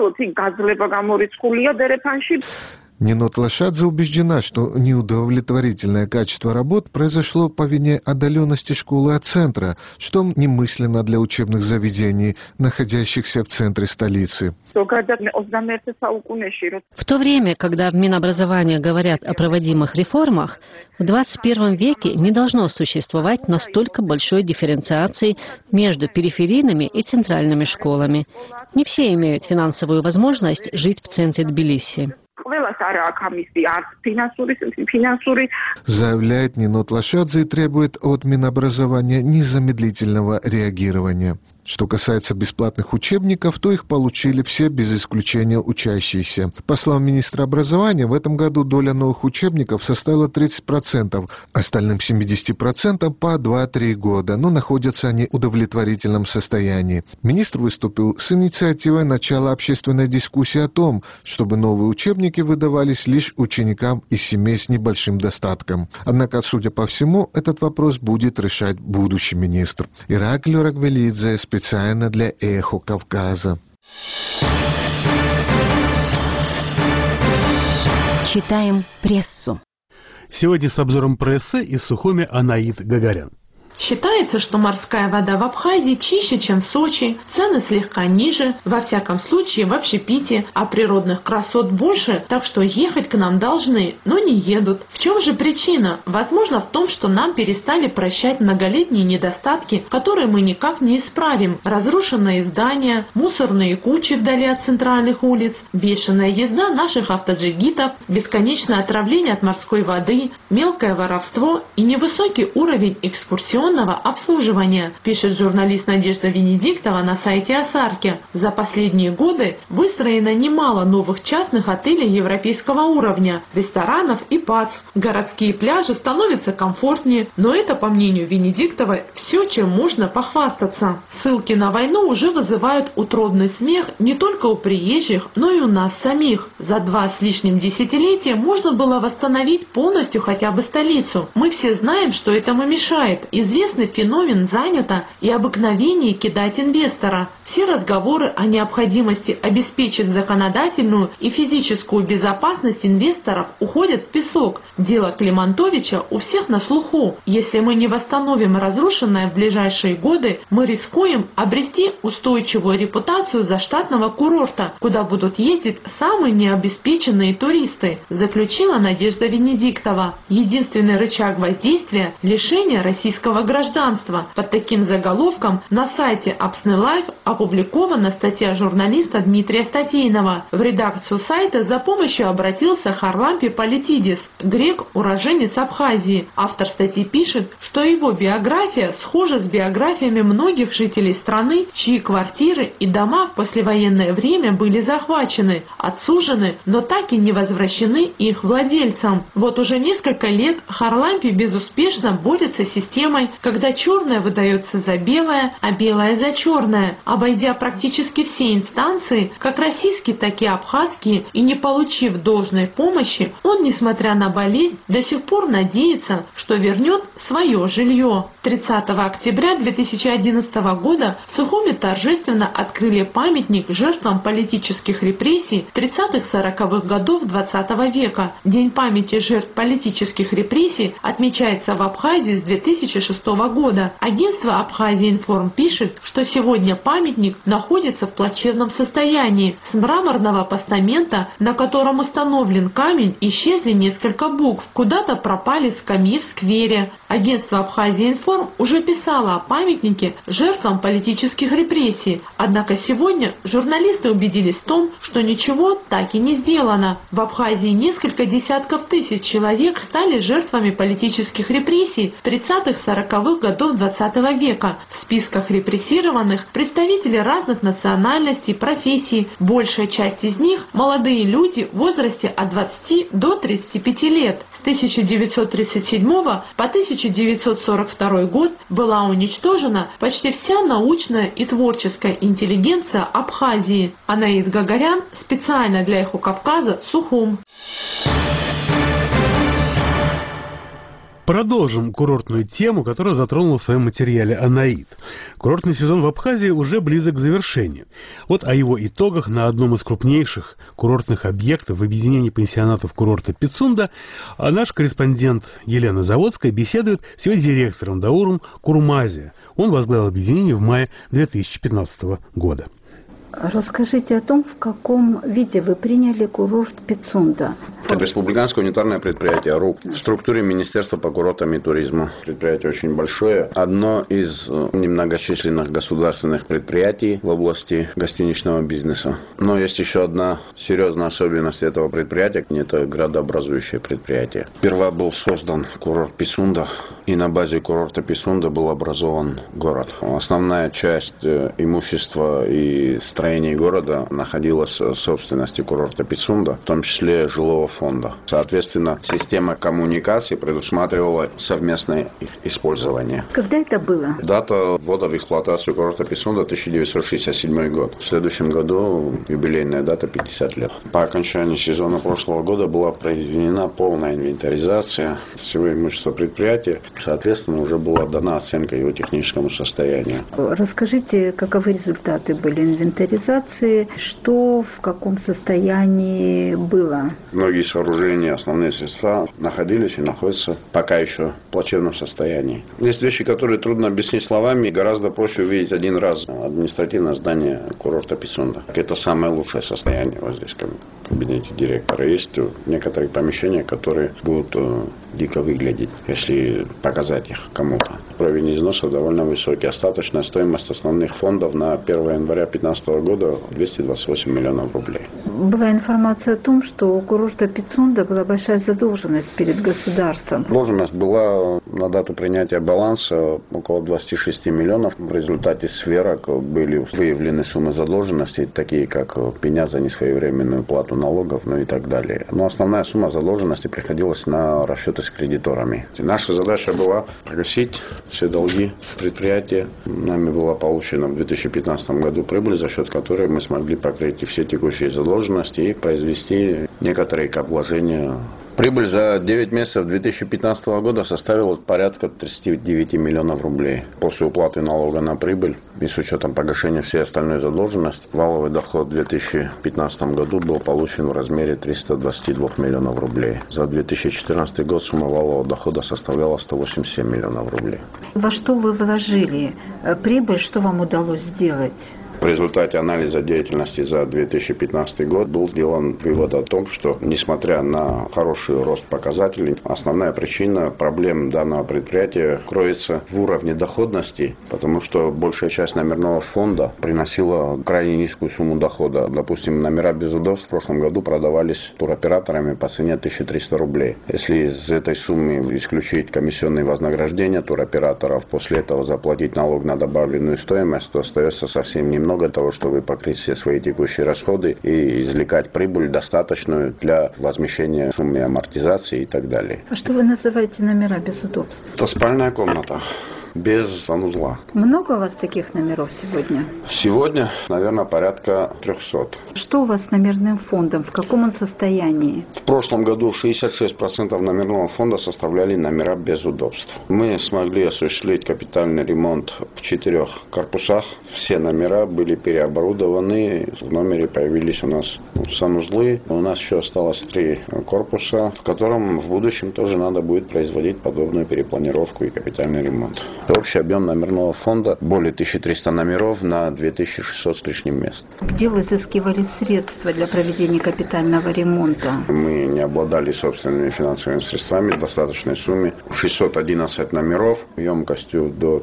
Нино Тлашадзе убеждена, что неудовлетворительное качество работ произошло по вине отдаленности школы от центра, что немыслимо для учебных заведений, находящихся в центре столицы. В то время, когда в Минобразовании говорят о проводимых реформах, в 21 веке не должно существовать настолько большой дифференциации между периферийными и центральными школами. Не все имеют финансовую возможность жить в центре Тбилиси. Заявляет Нино Тлашадзе и требует от Минобразования незамедлительного реагирования. Что касается бесплатных учебников, то их получили все без исключения учащиеся. По словам министра образования, в этом году доля новых учебников составила 30%, остальным 70% по 2-3 года, но находятся они в удовлетворительном состоянии. Министр выступил с инициативой начала общественной дискуссии о том, чтобы новые учебники выдавались лишь ученикам из семей с небольшим достатком. Однако, судя по всему, этот вопрос будет решать будущий министр. Ираклий Рагвелидзе, специально для «Эхо Кавказа». Читаем прессу. Сегодня с обзором прессы из Сухуми Анаит Гагарян. Считается, что морская вода в Абхазии чище, чем в Сочи, цены слегка ниже, во всяком случае в общепите, а природных красот больше, так что ехать к нам должны, но не едут. В чем же причина? Возможно, в том, что нам перестали прощать многолетние недостатки, которые мы никак не исправим. Разрушенные здания, мусорные кучи вдали от центральных улиц, бешеная езда наших автоджигитов, бесконечное отравление от морской воды, мелкое воровство и невысокий уровень экскурсионного обслуживания, пишет журналист Надежда Венедиктова на сайте Асарки. За последние годы выстроено немало новых частных отелей европейского уровня, ресторанов и ПАЦ. Городские пляжи становятся комфортнее, но это, по мнению Венедиктовой, все, чем можно похвастаться. Ссылки на войну уже вызывают утробный смех не только у приезжих, но и у нас самих. За 2 с лишним десятилетия можно было восстановить полностью хотя бы столицу. Мы все знаем, что этому мешает. Известный феномен занято и обыкновение кидать инвестора. Все разговоры о необходимости обеспечить законодательную и физическую безопасность инвесторов уходят в песок. Дело Климантовича у всех на слуху. Если мы не восстановим разрушенное в ближайшие годы, мы рискуем обрести устойчивую репутацию заштатного курорта, куда будут ездить самые необеспеченные туристы, заключила Надежда Венедиктова. Единственный рычаг воздействия – лишение российского гражданства. Под таким заголовком на сайте Апсны Лайф опубликована статья журналиста Дмитрия Статейнова. В редакцию сайта за помощью обратился Харлампи Политидис, грек, уроженец Абхазии. Автор статьи пишет, что его биография схожа с биографиями многих жителей страны, чьи квартиры и дома в послевоенное время были захвачены, отсужены, но так и не возвращены их владельцам. Вот уже несколько лет Харлампи безуспешно борется с системой, когда черное выдается за белое, а белое за черное, обойдя практически все инстанции, как российские, так и абхазские, и не получив должной помощи, он, несмотря на болезнь, до сих пор надеется, что вернет свое жилье. 30 октября 2011 года в Сухуми торжественно открыли памятник жертвам политических репрессий 30-40-х годов 20 века. День памяти жертв политических репрессий отмечается в Абхазии с 2006 года. Агентство Абхазия-Информ пишет, что сегодня памятник находится в плачевном состоянии. С мраморного постамента, на котором установлен камень, исчезли несколько букв. Куда-то пропали скамьи в сквере. Агентство Абхазия-Информ уже писало о памятнике жертвам политических репрессий. Однако сегодня журналисты убедились в том, что ничего так и не сделано. В Абхазии несколько десятков тысяч человек стали жертвами политических репрессий 30-40-х годов 20 века. В списках репрессированных представители разных национальностей, профессий. Большая часть из них – молодые люди в возрасте от 20 до 35 лет. С 1937 по 1942 год была уничтожена почти вся научная и творческая интеллигенция Абхазии. Анаид Гагарян специально для Эхо Кавказа, Сухум. Продолжим курортную тему, которую затронула в своем материале Анаид. Курортный сезон в Абхазии уже близок к завершению. Вот о его итогах на одном из крупнейших курортных объектов в объединении пансионатов курорта Пицунда наш корреспондент Елена Заводская беседует с его директором Дауром Курмази. Он возглавил объединение в мае 2015 года. Расскажите о том, в каком виде вы приняли курорт Пицунда. Это республиканское унитарное предприятие РУП в структуре Министерства по курортам и туризму. Предприятие очень большое. Одно из немногочисленных государственных предприятий в области гостиничного бизнеса. Но есть еще одна серьезная особенность этого предприятия. Это градообразующее предприятие. Сперва был создан курорт Пицунда, и на базе курорта Пицунда был образован город. Основная часть имущества и строений города находилась в собственности курорта Пицунда, в том числе жилого фонда. Соответственно, система коммуникаций предусматривала совместное их использование. Когда это было? Дата ввода в эксплуатацию курорта Пицунда 1967 год. В следующем году юбилейная дата 50 лет. По окончании сезона прошлого года была произведена полная инвентаризация всего имущества предприятия. Соответственно, уже была дана оценка его техническому состоянию. Расскажите, каковы результаты были инвентаризации? мобилизации. Что в каком состоянии было? Многие сооружения, основные средства находились и находятся пока еще в плачевном состоянии. Есть вещи, которые трудно объяснить словами, гораздо проще увидеть один раз. Административное здание курорта Пицунда. Это самое лучшее состояние вот здесь в кабинете директора. Есть некоторые помещения, которые будут дико выглядеть, если показать их кому-то. Уровень износа довольно высокий. Остаточная стоимость основных фондов на 1 января 2015 года 228 миллионов рублей. Была информация о том, что у курорта Пицунда была большая задолженность перед государством. Задолженность была на дату принятия баланса около 26 миллионов. В результате сверок были выявлены суммы задолженности, такие как пеня за несвоевременную плату налогов, ну и так далее. Но основная сумма задолженности приходилась на расчеты с кредиторами. Наша задача была погасить все долги предприятия. Нами была получена в 2015 году прибыль, за счет которой мы смогли покрыть все текущие задолженности и произвести некоторые вложения. Прибыль за 9 месяцев 2015 года составила порядка 39 миллионов рублей. После уплаты налога на прибыль и с учетом погашения всей остальной задолженности, валовый доход в 2015 году был получен в размере 322 миллионов рублей. За 2014 год сумма валового дохода составляла 187 миллионов рублей. Во что вы вложили прибыль, что вам удалось сделать? В результате анализа деятельности за 2015 год был сделан вывод о том, что, несмотря на хороший рост показателей, основная причина проблем данного предприятия кроется в уровне доходности, потому что большая часть номерного фонда приносила крайне низкую сумму дохода. Допустим, номера без удобств в прошлом году продавались туроператорами по цене 1300 рублей. Если из этой суммы исключить комиссионные вознаграждения туроператоров, после этого заплатить налог на добавленную стоимость, то остается совсем немного для того, чтобы покрыть все свои текущие расходы и извлекать прибыль достаточную для возмещения суммы амортизации и так далее. А что вы называете номера без удобств? Это спальная комната без санузла. Много у вас таких номеров сегодня? Сегодня, наверное, порядка 300. Что у вас с номерным фондом? В каком он состоянии? В прошлом году 66% номерного фонда составляли номера без удобств. Мы смогли осуществить капитальный ремонт в 4 корпусах. Все номера были переоборудованы. В номере появились у нас санузлы. У нас еще осталось 3 корпуса, в котором в будущем тоже надо будет производить подобную перепланировку и капитальный ремонт. Общий объем номерного фонда более 1300 номеров на 2600 с лишним мест. Где вы изыскивали средства для проведения капитального ремонта? Мы не обладали собственными финансовыми средствами в достаточной сумме. 611 номеров емкостью до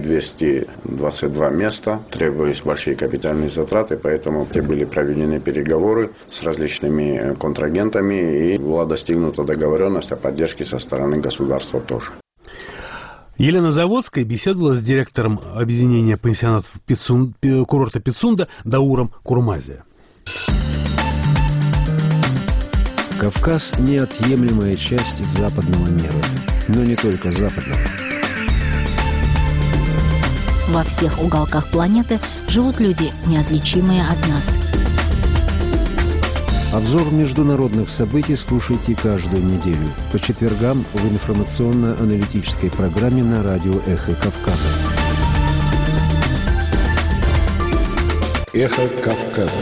1222 места. Требовались большие капитальные затраты, поэтому были проведены переговоры с различными контрагентами и была достигнута договоренность о поддержке со стороны государства тоже. Елена Заводская беседовала с директором объединения пансионатов курорта Пицунда Дауром Курмазе. Кавказ – неотъемлемая часть западного мира, но не только западного. Во всех уголках планеты живут люди, неотличимые от нас. Обзор международных событий слушайте каждую неделю по четвергам в информационно-аналитической программе на радио «Эхо Кавказа». «Эхо Кавказа».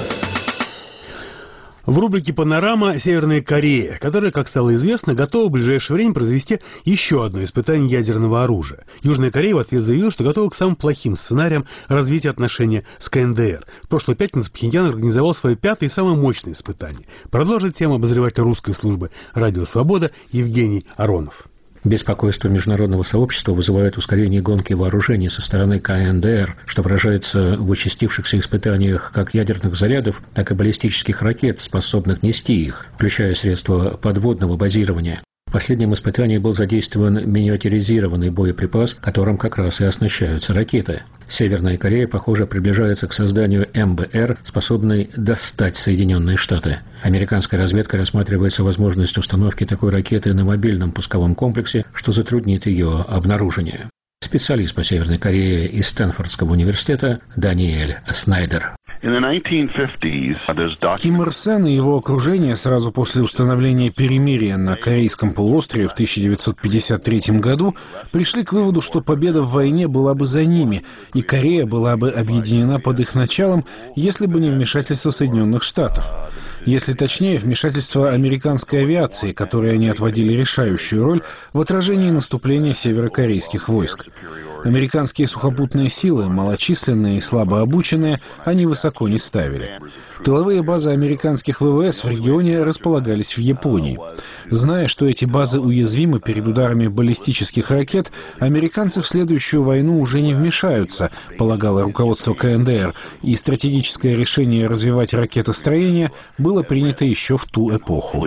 В рубрике «Панорама» Северная Корея, которая, как стало известно, готова в ближайшее время произвести еще одно испытание ядерного оружия. Южная Корея в ответ заявила, что готова к самым плохим сценариям развития отношений с КНДР. В прошлую пятницу Пхеньян организовал свое 5-е и самое мощное испытание. Продолжит тему обозреватель русской службы «Радио Свобода» Евгений Аронов. Беспокойство международного сообщества вызывает ускорение гонки вооружений со стороны КНДР, что выражается в участившихся испытаниях как ядерных зарядов, так и баллистических ракет, способных нести их, включая средства подводного базирования. В последнем испытании был задействован миниатюризированный боеприпас, которым как раз и оснащаются ракеты. Северная Корея, похоже, приближается к созданию МБР, способной достать Соединенные Штаты. Американская разведка рассматривается возможность установки такой ракеты на мобильном пусковом комплексе, что затруднит ее обнаружение. Специалист по Северной Корее из Стэнфордского университета Даниэль Снайдер. Ким Ир Сен и его окружение сразу после установления перемирия на Корейском полуострове в 1953 году пришли к выводу, что победа в войне была бы за ними, и Корея была бы объединена под их началом, если бы не вмешательство Соединенных Штатов. Если точнее, вмешательство американской авиации, которой они отводили решающую роль в отражении наступления северокорейских войск. Американские сухопутные силы, малочисленные и слабо обученные, они высоко не ставили. Тыловые базы американских ВВС в регионе располагались в Японии. Зная, что эти базы уязвимы перед ударами баллистических ракет, американцы в следующую войну уже не вмешаются, полагало руководство КНДР, и стратегическое решение развивать ракетостроение было принято еще в ту эпоху.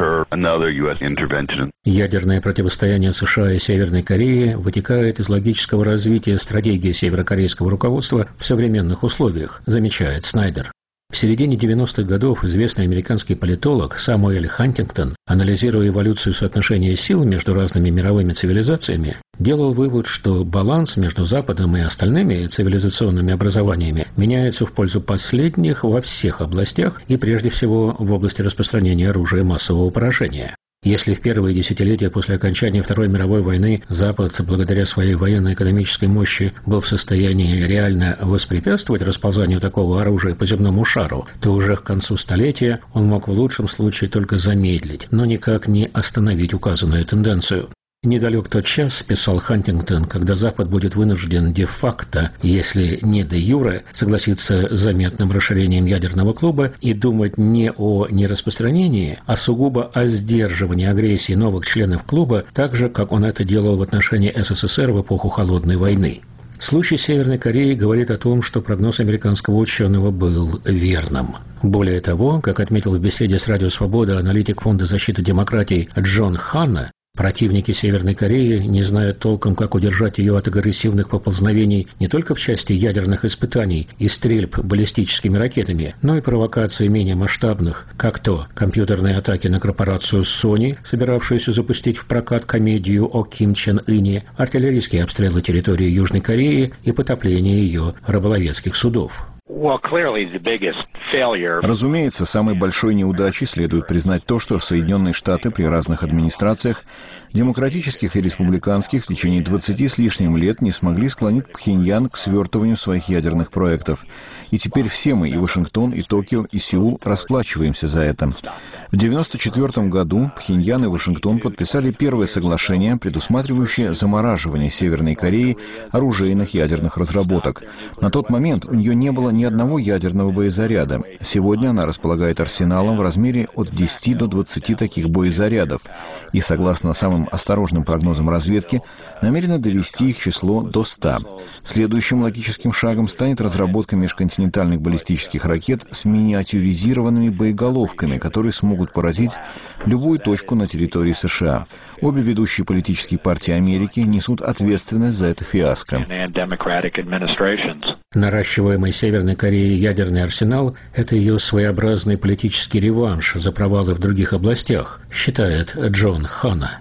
Ядерное противостояние США и Северной Кореи вытекает из логического развития стратегии северокорейского руководства в современных условиях, замечает Снайдер. В середине 90-х годов известный американский политолог Самуэль Хантингтон, анализируя эволюцию соотношения сил между разными мировыми цивилизациями, делал вывод, что баланс между Западом и остальными цивилизационными образованиями меняется в пользу последних во всех областях и прежде всего в области распространения оружия массового поражения. Если в первые десятилетия после окончания Второй мировой войны Запад, благодаря своей военно-экономической мощи, был в состоянии реально воспрепятствовать расползанию такого оружия по земному шару, то уже к концу столетия он мог в лучшем случае только замедлить, но никак не остановить указанную тенденцию. «Недалек тот час», — писал Хантингтон, «когда Запад будет вынужден де-факто, если не де-юре, согласиться с заметным расширением ядерного клуба и думать не о нераспространении, а сугубо о сдерживании агрессии новых членов клуба, так же, как он это делал в отношении СССР в эпоху Холодной войны». Случай Северной Кореи говорит о том, что прогноз американского ученого был верным. Более того, как отметил в беседе с «Радио Свобода» аналитик Фонда защиты демократии Джон Ханна, противники Северной Кореи не знают толком, как удержать ее от агрессивных поползновений не только в части ядерных испытаний и стрельб баллистическими ракетами, но и провокаций менее масштабных, как то компьютерные атаки на корпорацию Sony, собиравшуюся запустить в прокат комедию о Ким Чен Ыне, артиллерийские обстрелы территории Южной Кореи и потопление ее рыболовецких судов. Разумеется, самой большой неудачей следует признать то, что Соединенные Штаты при разных администрациях, демократических и республиканских, в течение 20 с лишним лет не смогли склонить Пхеньян к свертыванию своих ядерных проектов. И теперь все мы, и Вашингтон, и Токио, и Сеул, расплачиваемся за это. В 1994 году Пхеньян и Вашингтон подписали первое соглашение, предусматривающее замораживание Северной Кореи оружейных ядерных разработок. На тот момент у нее не было ни одного ядерного боезаряда. Сегодня она располагает арсеналом в размере от 10 до 20 таких боезарядов. И, согласно самым осторожным прогнозам разведки, намерена довести их число до 100. Следующим логическим шагом станет разработка межконтинентальных баллистических ракет с миниатюризированными боеголовками, которые смогут поразить любую точку на территории США. Обе ведущие политические партии Америки несут ответственность за это фиаско. Наращиваемый Северной Кореей ядерный арсенал – это ее своеобразный политический реванш за провалы в других областях, считает Джон Ханна.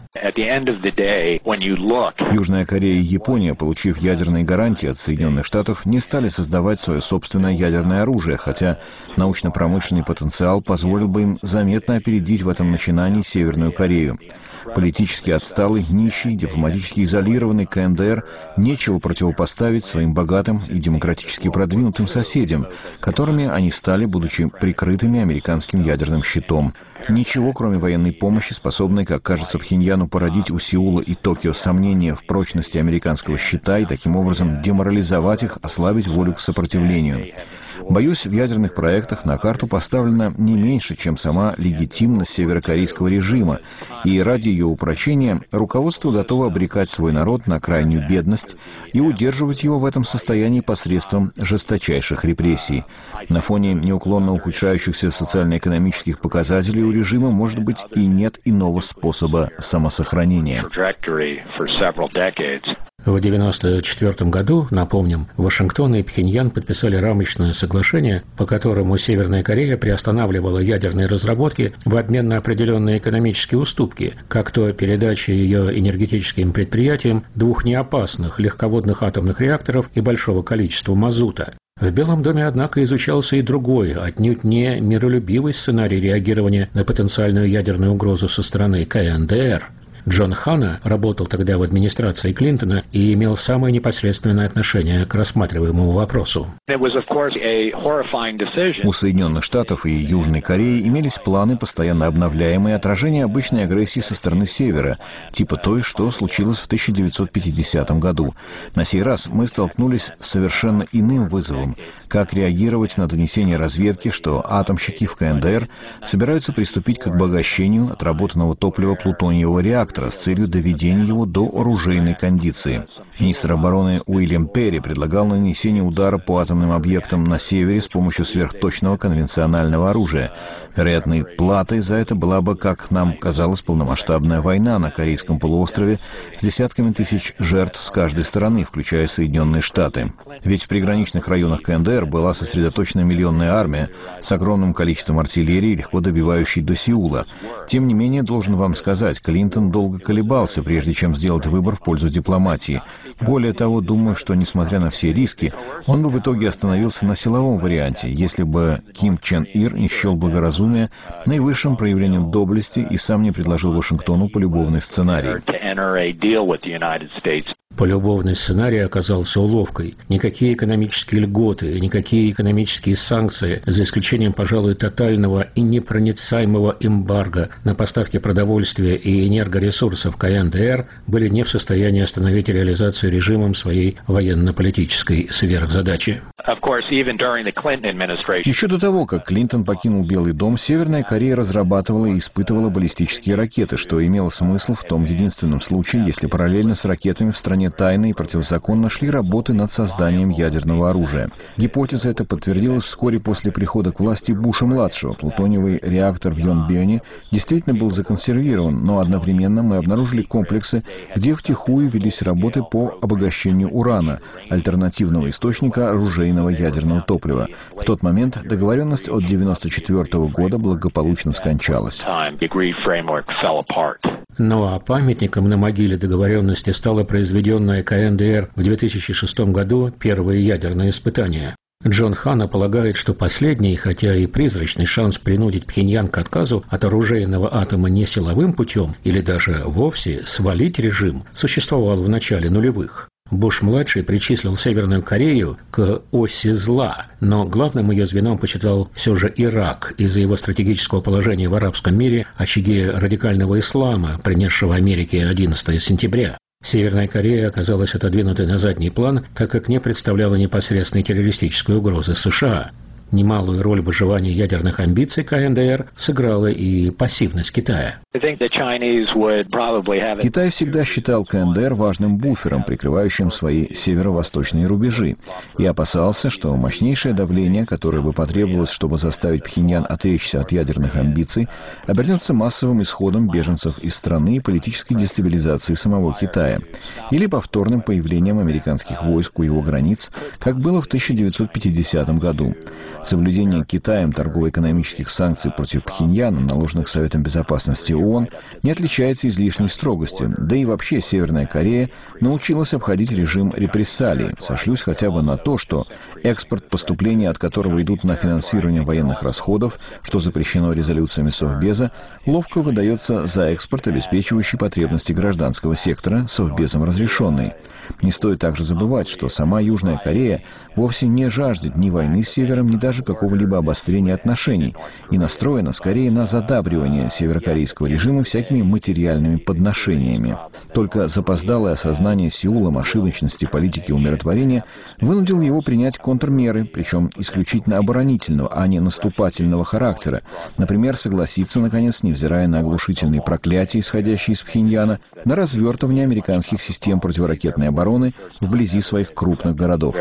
Южная Корея и Япония, получив ядерные гарантии от Соединенных Штатов, не стали создавать свое собственное ядерное оружие, хотя научно-промышленный потенциал позволил бы им заметно опередить в этом начинании Северную Корею. Политически отсталый, нищий, дипломатически изолированный КНДР нечего противопоставить своим богатым и демократически продвинутым соседям, которыми они стали, будучи прикрытыми американским ядерным щитом. Ничего, кроме военной помощи, способной, как кажется Пхеньяну, породить у Сеула и Токио сомнения в прочности американского щита и таким образом деморализовать их, ослабить волю к сопротивлению. Боюсь, в ядерных проектах на карту поставлена не меньше, чем сама легитимность северокорейского режима, и ради ее упрочения руководство готово обрекать свой народ на крайнюю бедность и удерживать его в этом состоянии посредством жесточайших репрессий. На фоне неуклонно ухудшающихся социально-экономических показателей у режима, может быть, и нет иного способа самосохранения. В 1994 году, напомним, Вашингтон и Пхеньян подписали рамочное соглашение, по которому Северная Корея приостанавливала ядерные разработки в обмен на определенные экономические уступки, как то передача ее энергетическим предприятиям 2 неопасных легководных атомных реакторов и большого количества мазута. В Белом доме, однако, изучался и другой, отнюдь не миролюбивый сценарий реагирования на потенциальную ядерную угрозу со стороны КНДР. Джон Ханна работал тогда в администрации Клинтона и имел самое непосредственное отношение к рассматриваемому вопросу. У Соединенных Штатов и Южной Кореи имелись планы, постоянно обновляемые, отражения обычной агрессии со стороны Севера, типа той, что случилось в 1950 году. На сей раз мы столкнулись с совершенно иным вызовом. Как реагировать на донесение разведки, что атомщики в КНДР собираются приступить к обогащению отработанного топлива плутониевого реактора с целью доведения его до оружейной кондиции. Министр обороны Уильям Перри предлагал нанесение удара по атомным объектам на севере с помощью сверхточного конвенционального оружия. Вероятной платой за это была бы, как нам казалось, полномасштабная война на Корейском полуострове с десятками тысяч жертв с каждой стороны, включая Соединенные Штаты. Ведь в приграничных районах КНДР была сосредоточена миллионная армия с огромным количеством артиллерии, легко добивающей до Сеула. Тем не менее, должен вам сказать, Клинтон долго колебался, прежде чем сделать выбор в пользу дипломатии. Более того, думаю, что, несмотря на все риски, он бы в итоге остановился на силовом варианте, если бы Ким Чен Ир не счел благоразумие наивысшим проявлением доблести и сам не предложил Вашингтону полюбовный сценарий. Полюбовный сценарий оказался уловкой. Никакие экономические льготы, никакие экономические санкции, за исключением, пожалуй, тотального и непроницаемого эмбарго на поставки продовольствия и энергоресурсов КНДР, были не в состоянии остановить реализацию режимом своей военно-политической сверхзадачи. Еще до того, как Клинтон покинул Белый дом, Северная Корея разрабатывала и испытывала баллистические ракеты, что имело смысл в том единственном случае, если параллельно с ракетами в стране тайно и противозаконно шли работы над созданием ядерного оружия. Гипотеза эта подтвердилась вскоре после прихода к власти Буша-младшего. Плутониевый реактор в Йонбьоне действительно был законсервирован, но одновременно мы обнаружили комплексы, где втихую велись работы по обогащению урана, альтернативного источника оружейного ядерного топлива. В тот момент договоренность от 1994 года благополучно скончалась. Ну а памятником на могиле договоренности стало произведенное КНДР в 2006 году первое ядерное испытание. Джон Ханна полагает, что последний, хотя и призрачный шанс принудить Пхеньян к отказу от оружейного атома не силовым путем или даже вовсе свалить режим, существовал в начале нулевых. Буш-младший причислил Северную Корею к оси зла, но главным ее звеном почитал все же Ирак из-за его стратегического положения в арабском мире, очаге радикального ислама, принесшего Америке 11 сентября. Северная Корея оказалась отодвинутой на задний план, так как не представляла непосредственной террористической угрозы США. Немалую роль в выживании ядерных амбиций КНДР сыграла и пассивность Китая. Китай всегда считал КНДР важным буфером, прикрывающим свои северо-восточные рубежи, и опасался, что мощнейшее давление, которое бы потребовалось, чтобы заставить Пхеньян отречься от ядерных амбиций, обернется массовым исходом беженцев из страны и политической дестабилизацией самого Китая, или повторным появлением американских войск у его границ, как было в 1950 году. Соблюдение Китаем торгово-экономических санкций против Пхеньяна, наложенных Советом Безопасности ООН, не отличается излишней строгостью, да и вообще Северная Корея научилась обходить режим репрессалий. Сошлюсь хотя бы на то, что экспорт, поступления от которого идут на финансирование военных расходов, что запрещено резолюциями Совбеза, ловко выдается за экспорт, обеспечивающий потребности гражданского сектора, Совбезом разрешенный. Не стоит также забывать, что сама Южная Корея вовсе не жаждет ни войны с Севером, ни даже какого-либо обострения отношений и настроена скорее на задабривание северокорейского режима всякими материальными подношениями. Только запоздалое осознание Сеулом ошибочности политики умиротворения вынудило его принять контрмеры, причем исключительно оборонительного, а не наступательного характера. Например, согласиться, наконец, невзирая на оглушительные проклятия, исходящие из Пхеньяна, на развертывание американских систем противоракетной обороны вблизи своих крупных городов.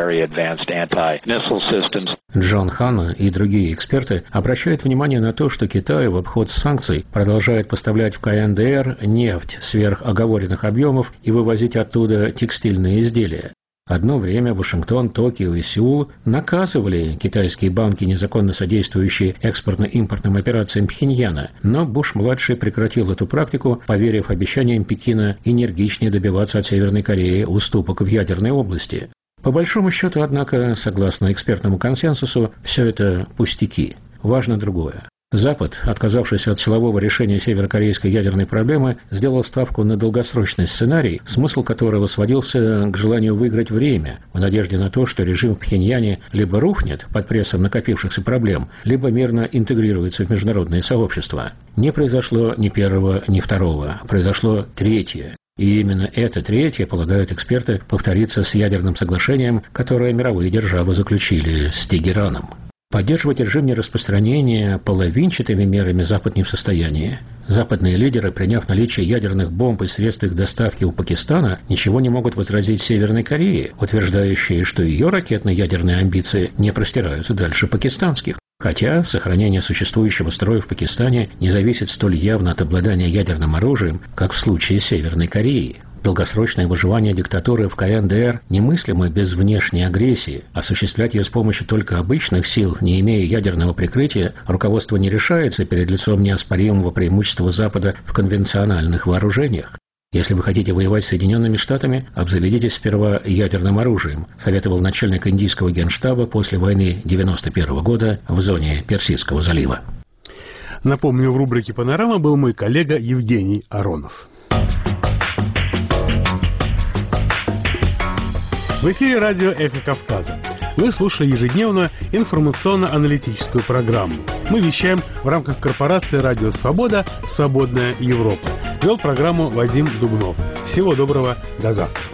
Джон Ханна и другие эксперты обращают внимание на то, что Китай в обход санкций продолжает поставлять в КНДР нефть сверх оговоренных объемов и вывозить оттуда текстильные изделия. Одно время Вашингтон, Токио и Сеул наказывали китайские банки, незаконно содействующие экспортно-импортным операциям Пхеньяна, но Буш-младший прекратил эту практику, поверив обещаниям Пекина энергичнее добиваться от Северной Кореи уступок в ядерной области. По большому счету, однако, согласно экспертному консенсусу, все это пустяки. Важно другое. Запад, отказавшийся от силового решения северокорейской ядерной проблемы, сделал ставку на долгосрочный сценарий, смысл которого сводился к желанию выиграть время, в надежде на то, что режим в Пхеньяне либо рухнет под прессом накопившихся проблем, либо мирно интегрируется в международное сообщество. Не произошло ни первого, ни второго, произошло третье. И именно это третье, полагают эксперты, повторится с ядерным соглашением, которое мировые державы заключили с Тегераном. Поддерживать режим нераспространения половинчатыми мерами Запад не в состоянии. Западные лидеры, приняв наличие ядерных бомб и средств их доставки у Пакистана, ничего не могут возразить Северной Корее, утверждающей, что ее ракетно-ядерные амбиции не простираются дальше пакистанских. Хотя сохранение существующего строя в Пакистане не зависит столь явно от обладания ядерным оружием, как в случае Северной Кореи. Долгосрочное выживание диктатуры в КНДР немыслимо без внешней агрессии. Осуществлять ее с помощью только обычных сил, не имея ядерного прикрытия, руководство не решается перед лицом неоспоримого преимущества Запада в конвенциональных вооружениях. Если вы хотите воевать с Соединенными Штатами, обзаведитесь сперва ядерным оружием, советовал начальник индийского генштаба после войны 1991 года в зоне Персидского залива. Напомню, в рубрике «Панорама» был мой коллега Евгений Аронов. В эфире радио «Эхо Кавказа». Вы слушали ежедневную информационно-аналитическую программу. Мы вещаем в рамках корпорации «Радио Свобода. Свободная Европа». Вел программу Вадим Дубнов. Всего доброго, до завтра.